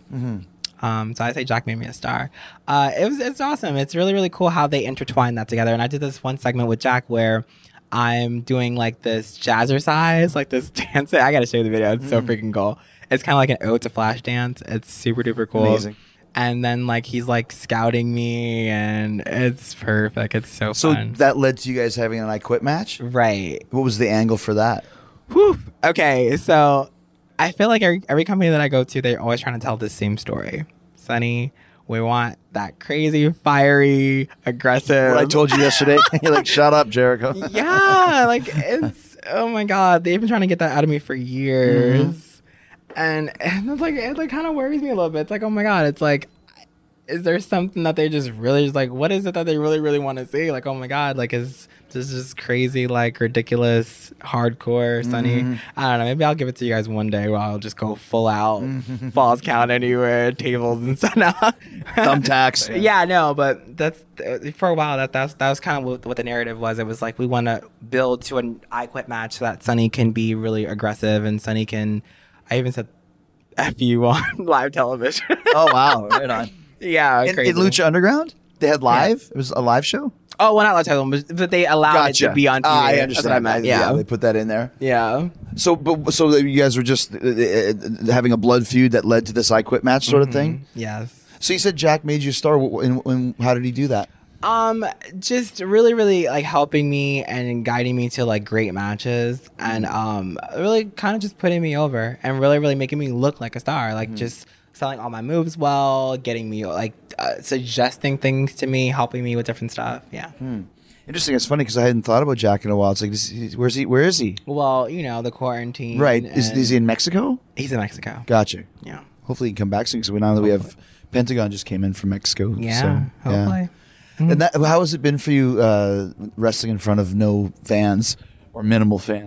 Um, so I say Jack made me a star. Uh, it was it's awesome. It's really really cool how they intertwine that together. And I did this one segment with Jack where I'm doing like this jazzercise, like this dance. I gotta show you the video. It's so freaking cool. It's kind of like an ode to Flash dance. It's super duper cool. Amazing. And then like he's like scouting me, and it's perfect. It's so, So fun. that led to you guys having an I Quit match. Right. What was the angle for that? Whew. Okay, so I feel like every, every company that I go to, they're always trying to tell the same story. Sonny, we want that crazy, fiery, aggressive. What I told you yesterday. You're like, shut up, Jericho. Yeah, like it's oh my god, they've been trying to get that out of me for years, and, and it's like it like kind of worries me a little bit. It's like, oh my god, it's like, is there something that they just really just like, what is it that they really really want to see? Like, oh my god, like is this just crazy, like ridiculous, hardcore, Sonny? I don't know. Maybe I'll give it to you guys one day where I'll just go full out, falls count anywhere, tables and stuff. No. Thumbtacks. Yeah, no, but that's for a while. That that's, that was kind of what, what the narrative was. It was like we want to build to an I Quit match so that Sonny can be really aggressive, and Sonny can. I even said F you on live television. Oh wow, right on. Yeah, In, crazy. in Lucha Underground, they had live. It was a live show. Oh, well, not live television, but, but they allowed it Gotcha. to be on T V. Ah, I That's understand. what I meant. Yeah, they put that in there. yeah. So, but so you guys were just uh, uh, having a blood feud that led to this I Quit match sort of thing. Yes. So you said Jack made you a star. Wh- And, and how did he do that? Um, just really, really like helping me and guiding me to like great matches, and um, really kind of just putting me over and really, really making me look like a star. Like just selling all my moves well, getting me like uh, suggesting things to me, helping me with different stuff. Yeah. Interesting. It's funny because I hadn't thought about Jack in a while. It's like, this, where's he? Where is he? Well, you know, the quarantine. Right. Is, and- is he in Mexico? He's in Mexico. Gotcha. Yeah. Hopefully he can come back soon because now that we have Pentagon just came in from Mexico. Yeah. So, hopefully. And that, how has it been for you uh, wrestling in front of no fans or minimal fans?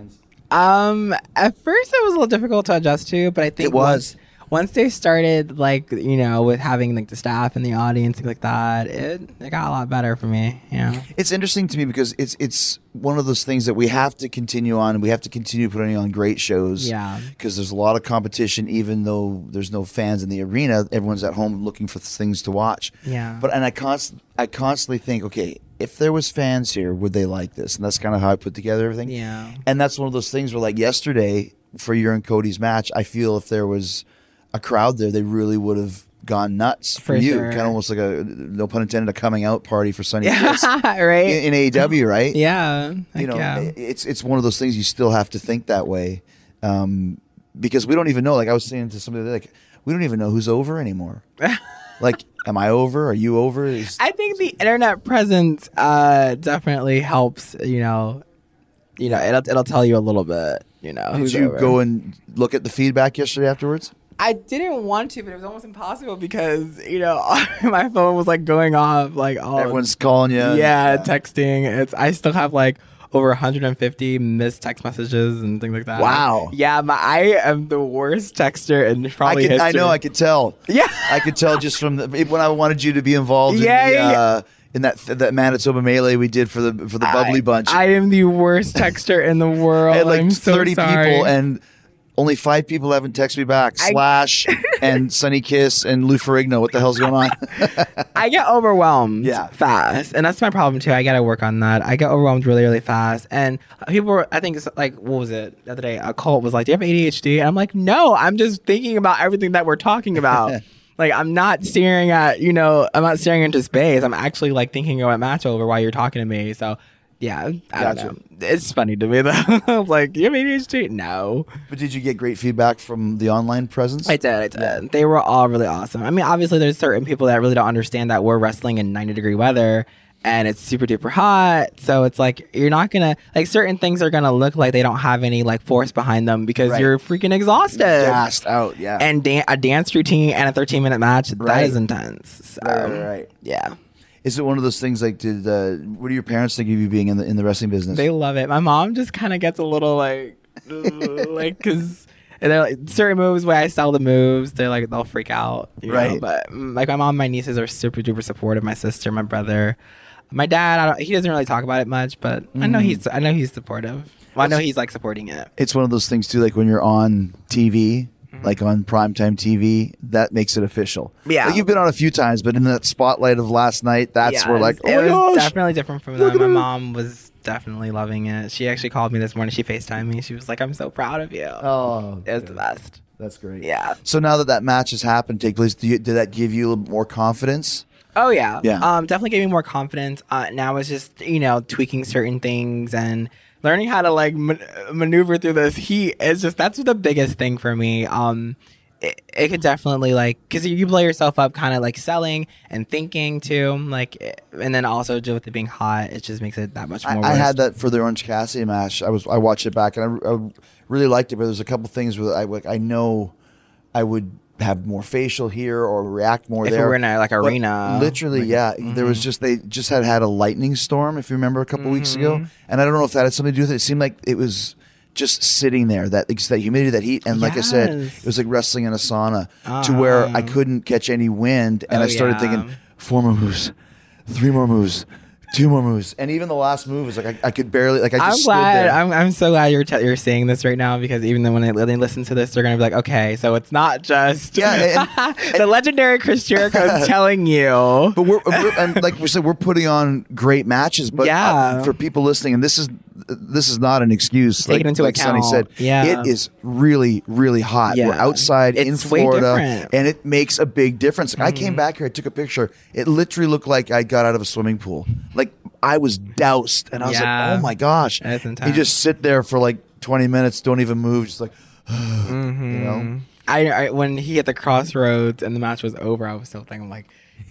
Um, at first it was a little difficult to adjust to, but I think It was. once, once they started, like, you know, with having like the staff and the audience, things like that, it it got a lot better for me. Yeah. It's interesting to me because it's it's one of those things that we have to continue on. We have to continue putting on great shows. Yeah. Because there's a lot of competition, even though there's no fans in the arena. Everyone's at home looking for things to watch. Yeah. But and I const I constantly think, okay, if there was fans here, would they like this? And that's kind of how I put together everything. Yeah. And that's one of those things where, like yesterday, for your and Cody's match, I feel if there was a crowd there, they really would have gone nuts for, For you. sure. Kind of almost like a, no pun intended, a coming out party for Sonny Kiss Right. in, in A E W, right? Yeah. You Heck know, yeah. it's it's one of those things you still have to think that way, um, because we don't even know. Like I was saying to somebody, like we don't even know who's over anymore. Like, am I over? Are you over? Is, I think the internet presence uh, definitely helps. You know, you know, it'll it'll tell you a little bit. You know, did who's you over. go and look at the feedback yesterday afterwards? I didn't want to, but it was almost impossible because you know my phone was like going off, like all Everyone's calling you. yeah, Yeah. texting. It's I still have like over one hundred fifty missed text messages and things like that. Wow. Yeah, my, I am the worst texter in I probably could, I history. know, I could tell. Yeah. I could tell just from the, when I wanted you to be involved Yeah, in the, yeah, yeah. uh, in that that Manitoba melee we did for the for the bubbly I, bunch. I am the worst texter in the world. I had like I'm so thirty sorry. people, and only five people haven't texted me back. I- Slash and Sonny Kiss and Lou Ferrigno. What the hell's going on? I get overwhelmed Yeah. fast, and that's my problem too. I got to work on that. I get overwhelmed really, really fast, and people were, I think it's like, what was it the other day? A cult was like, "Do you have A D H D?" And I'm like, "No, I'm just thinking about everything that we're talking about." Like, I'm not staring at, you know, I'm not staring into space. I'm actually like thinking about match over while you're talking to me. So, yeah, I Gotcha. don't know. It's funny to me though. I'm like, "You have A D H D?" No. But did you get great feedback from the online presence? I did, I did. They were all really awesome. I mean, obviously, there's certain people that really don't understand that we're wrestling in ninety degree weather and it's super duper hot. So it's like, you're not gonna, like, certain things are gonna look like they don't have any, like, force behind them because Right. you're freaking exhausted. Gassed out, yeah. And dan- a dance routine and a thirteen minute match, Right. that is intense. So, Right, right, right. yeah. Is it one of those things like, did uh, what do your parents think of you being in the in the wrestling business? They love it. My mom just kind of gets a little, like, like, because... And they're like, certain moves, where I sell the moves, they're like, they'll freak out. You Right. Know? But mm, like my mom and my nieces are super duper supportive. My sister, my brother, my dad, I don't, he doesn't really talk about it much, but I know he's, I know he's supportive. Well, I know he's like supporting it. It's one of those things too, like when you're on T V, like on primetime T V, that makes it official. Yeah. Like you've been on a few times, but in that spotlight of last night, that's Yes, where like, oh it my was gosh. definitely different from Look them. at My him. mom was definitely loving it. She actually called me this morning. She FaceTimed me. She was like, "I'm so proud of you." Oh, It was the best. that's great. Yeah. So now that that match has happened, take place, do you, did that give you a little more confidence? Oh yeah, Yeah. Um, definitely gave me more confidence. Uh, now it's just, you know, tweaking certain things and learning how to like man- maneuver through this heat. Is just, that's the biggest thing for me. Um, it, it could definitely like, because you blow yourself up, kind of like selling and thinking too, like, and then also just with it being hot, it just makes it that much I, more. I worse. had that for the Orange Cassidy match. I was I watched it back and I, I really liked it, but there's a couple things where I like I know I would have more facial here or react more If we there. were in a, like, But arena. literally, yeah. There was just they just had had a lightning storm, if you remember, a couple weeks ago, and I don't know if that had something to do with it. It seemed like it was just sitting there, that that humidity, that heat, and like I said, Yes. it was like wrestling in a sauna to where I couldn't catch any wind, and Oh, I started yeah. thinking four more moves, three more moves. Two more moves, and even the last move was like I, I could barely like I just I'm stood glad. there. I'm, I'm so glad you're te- you're saying this right now, because even then when they, when they listen to this, they're gonna be like, okay, so it's not just Yeah, and- the legendary Chris Jericho is telling you. But we're, we're and like we said, we're putting on great matches. But Yeah. uh, for people listening, and this is this is not an excuse. Take like, it into like Sonny account. said, Yeah. it is really, really hot. Yeah. We're outside in It's way Florida, different. and it makes a big difference. Like, I Mm-hmm. came back here, I took a picture. It literally looked like I got out of a swimming pool. Like I was doused, and I was Yeah. like, "Oh my gosh!" That's You intense. just sit there for like twenty minutes, don't even move, just like, Mm-hmm. you know. I, I when he hit the crossroads and the match was over, I was still thinking like,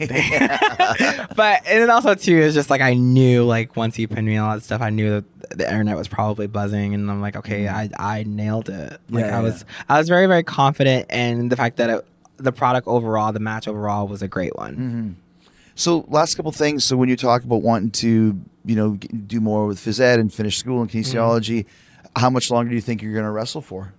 but and then also too is just like I knew like once he pinned me and all that stuff, I knew that the internet was probably buzzing, and I'm like, okay, I I nailed it. Like Yeah, I was I was very very confident in the fact that it, the product overall, the match overall, was a great one. So last couple things. So when you talk about wanting to, you know, g- do more with phys ed and finish school and kinesiology, How much longer do you think you're going to wrestle for?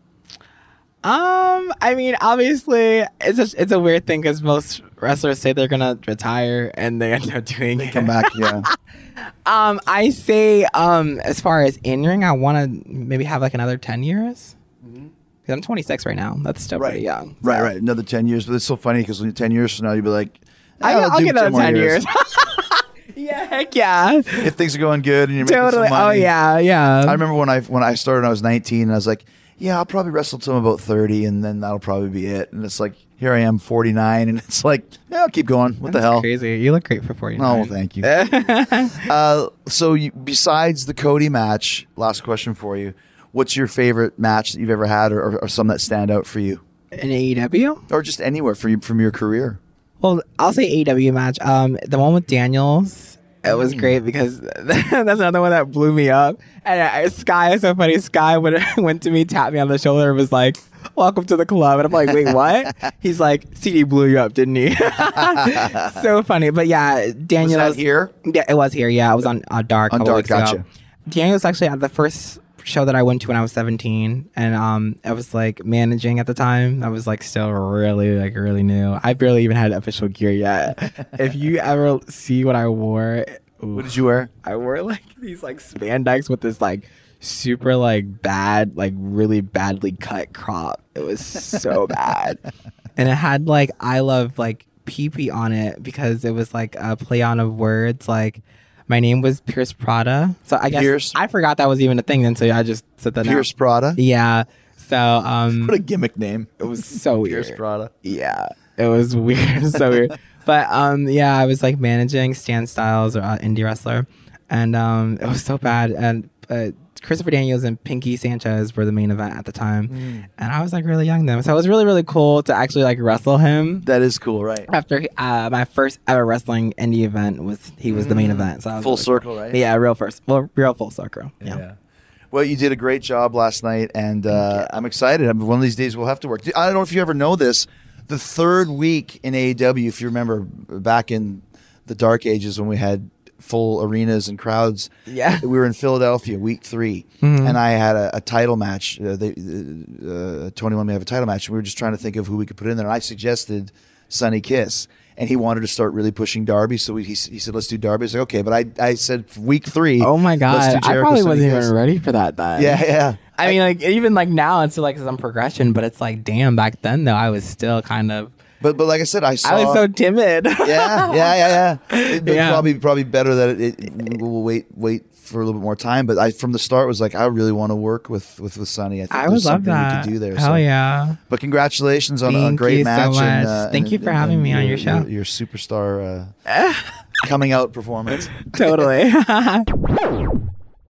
Um, I mean, obviously, it's a, it's a weird thing because most wrestlers say they're gonna retire and they end up doing They it. come back, yeah. um, I say, um, as far as in ring, I want to maybe have like another ten years. Mm-hmm. I'm twenty-six right now. That's still right. pretty young. Right, so. right. Another ten years, but it's so funny because when ten years from now, you'll be like, I, I'll, I'll do get another more ten years. years. Yeah, heck yeah. If things are going good and you're Totally. making some Oh money. yeah, yeah. I remember when I when I started, when I was nineteen, and I was like, yeah, I'll probably wrestle till I'm about thirty, and then that'll probably be it. And it's like, here I am, forty-nine, and it's like, yeah, I'll keep going. What That's the hell? Crazy. You look great for forty-nine. Oh, thank you. uh, so, you, besides the Cody match, last question for you: what's your favorite match that you've ever had, or, or, or some that stand out for you, In A E W? or just anywhere for you from your career? Well, I'll say A E W match. Um, the one with Daniels. It was great because that's another one that blew me up. And I, Sky is so funny. Sky went, went to me, tapped me on the shoulder, and was like, "Welcome to the club." And I'm like, "Wait, what?" He's like, "C D blew you up, didn't he?" So funny. But yeah, Daniels. Was that here? Yeah, it was here. Yeah, it was on uh, Dark. a On couple Dark, weeks gotcha. ago. Daniels actually at the first show that I went to when I was seventeen, and um, I was like managing at the time. I was like still really like really new. I barely even had official gear yet. If you ever see what I wore, ooh, What did you wear? I wore like these like spandex with this like super like bad like really badly cut crop. It was so bad, and it had like I love like pee pee on it because it was like a play on of words like. My name was Pierce Prada. So I guess Pierce? I forgot that was even a thing then, so I just said that Pierce now. Prada? Yeah. So um What a gimmick name. it was so weird. Pierce Prada. Yeah. It was weird. So weird. But um yeah, I was like managing Stan Styles, or uh, indie wrestler. And um it was so bad. And uh, Christopher Daniels and Pinky Sanchez were the main event at the time. Mm. And I was like really young then. So it was really, really cool to actually like wrestle him. That is cool, right? After uh, my first ever wrestling indie event was he was the main event. So I was Full really circle, cool. right? Yeah, real first. Well, real full circle. Yeah. Yeah. Well, you did a great job last night, and uh, I'm excited. I mean, one of these days we'll have to work. I don't know if you ever know this. The third week in A E W, if you remember back in the dark ages when we had full arenas and crowds, Yeah. we were in Philadelphia week three, Mhm. and I had a, a title match. Uh, they, uh, Tony wanted me to have a title match. We were just trying to think of who we could put in there, and I suggested Sonny Kiss. And he wanted to start really pushing Darby, so we, he, he said, "Let's do Darby." I was like, "Okay," but I, I said week three. Oh my let's god! do I Jericho, probably Sonny wasn't Kiss. even ready for that then. Yeah, yeah. I mean, like even like now, it's like some progression, but it's like, damn, back then though, I was still kind of. But but like I said, I saw. I was so timid. yeah, yeah, yeah, yeah. It'd be Yeah. probably probably better that it, it we'll wait wait for a little bit more time. But I from the start was like, I really want to work with with with Sonny. I think I there's would love something that. we could do there. Hell so. yeah! But congratulations on a Thank great you so match. and, much. uh, Thank and- you for and- having and me on your show. Your, your superstar uh, coming out performance. Totally.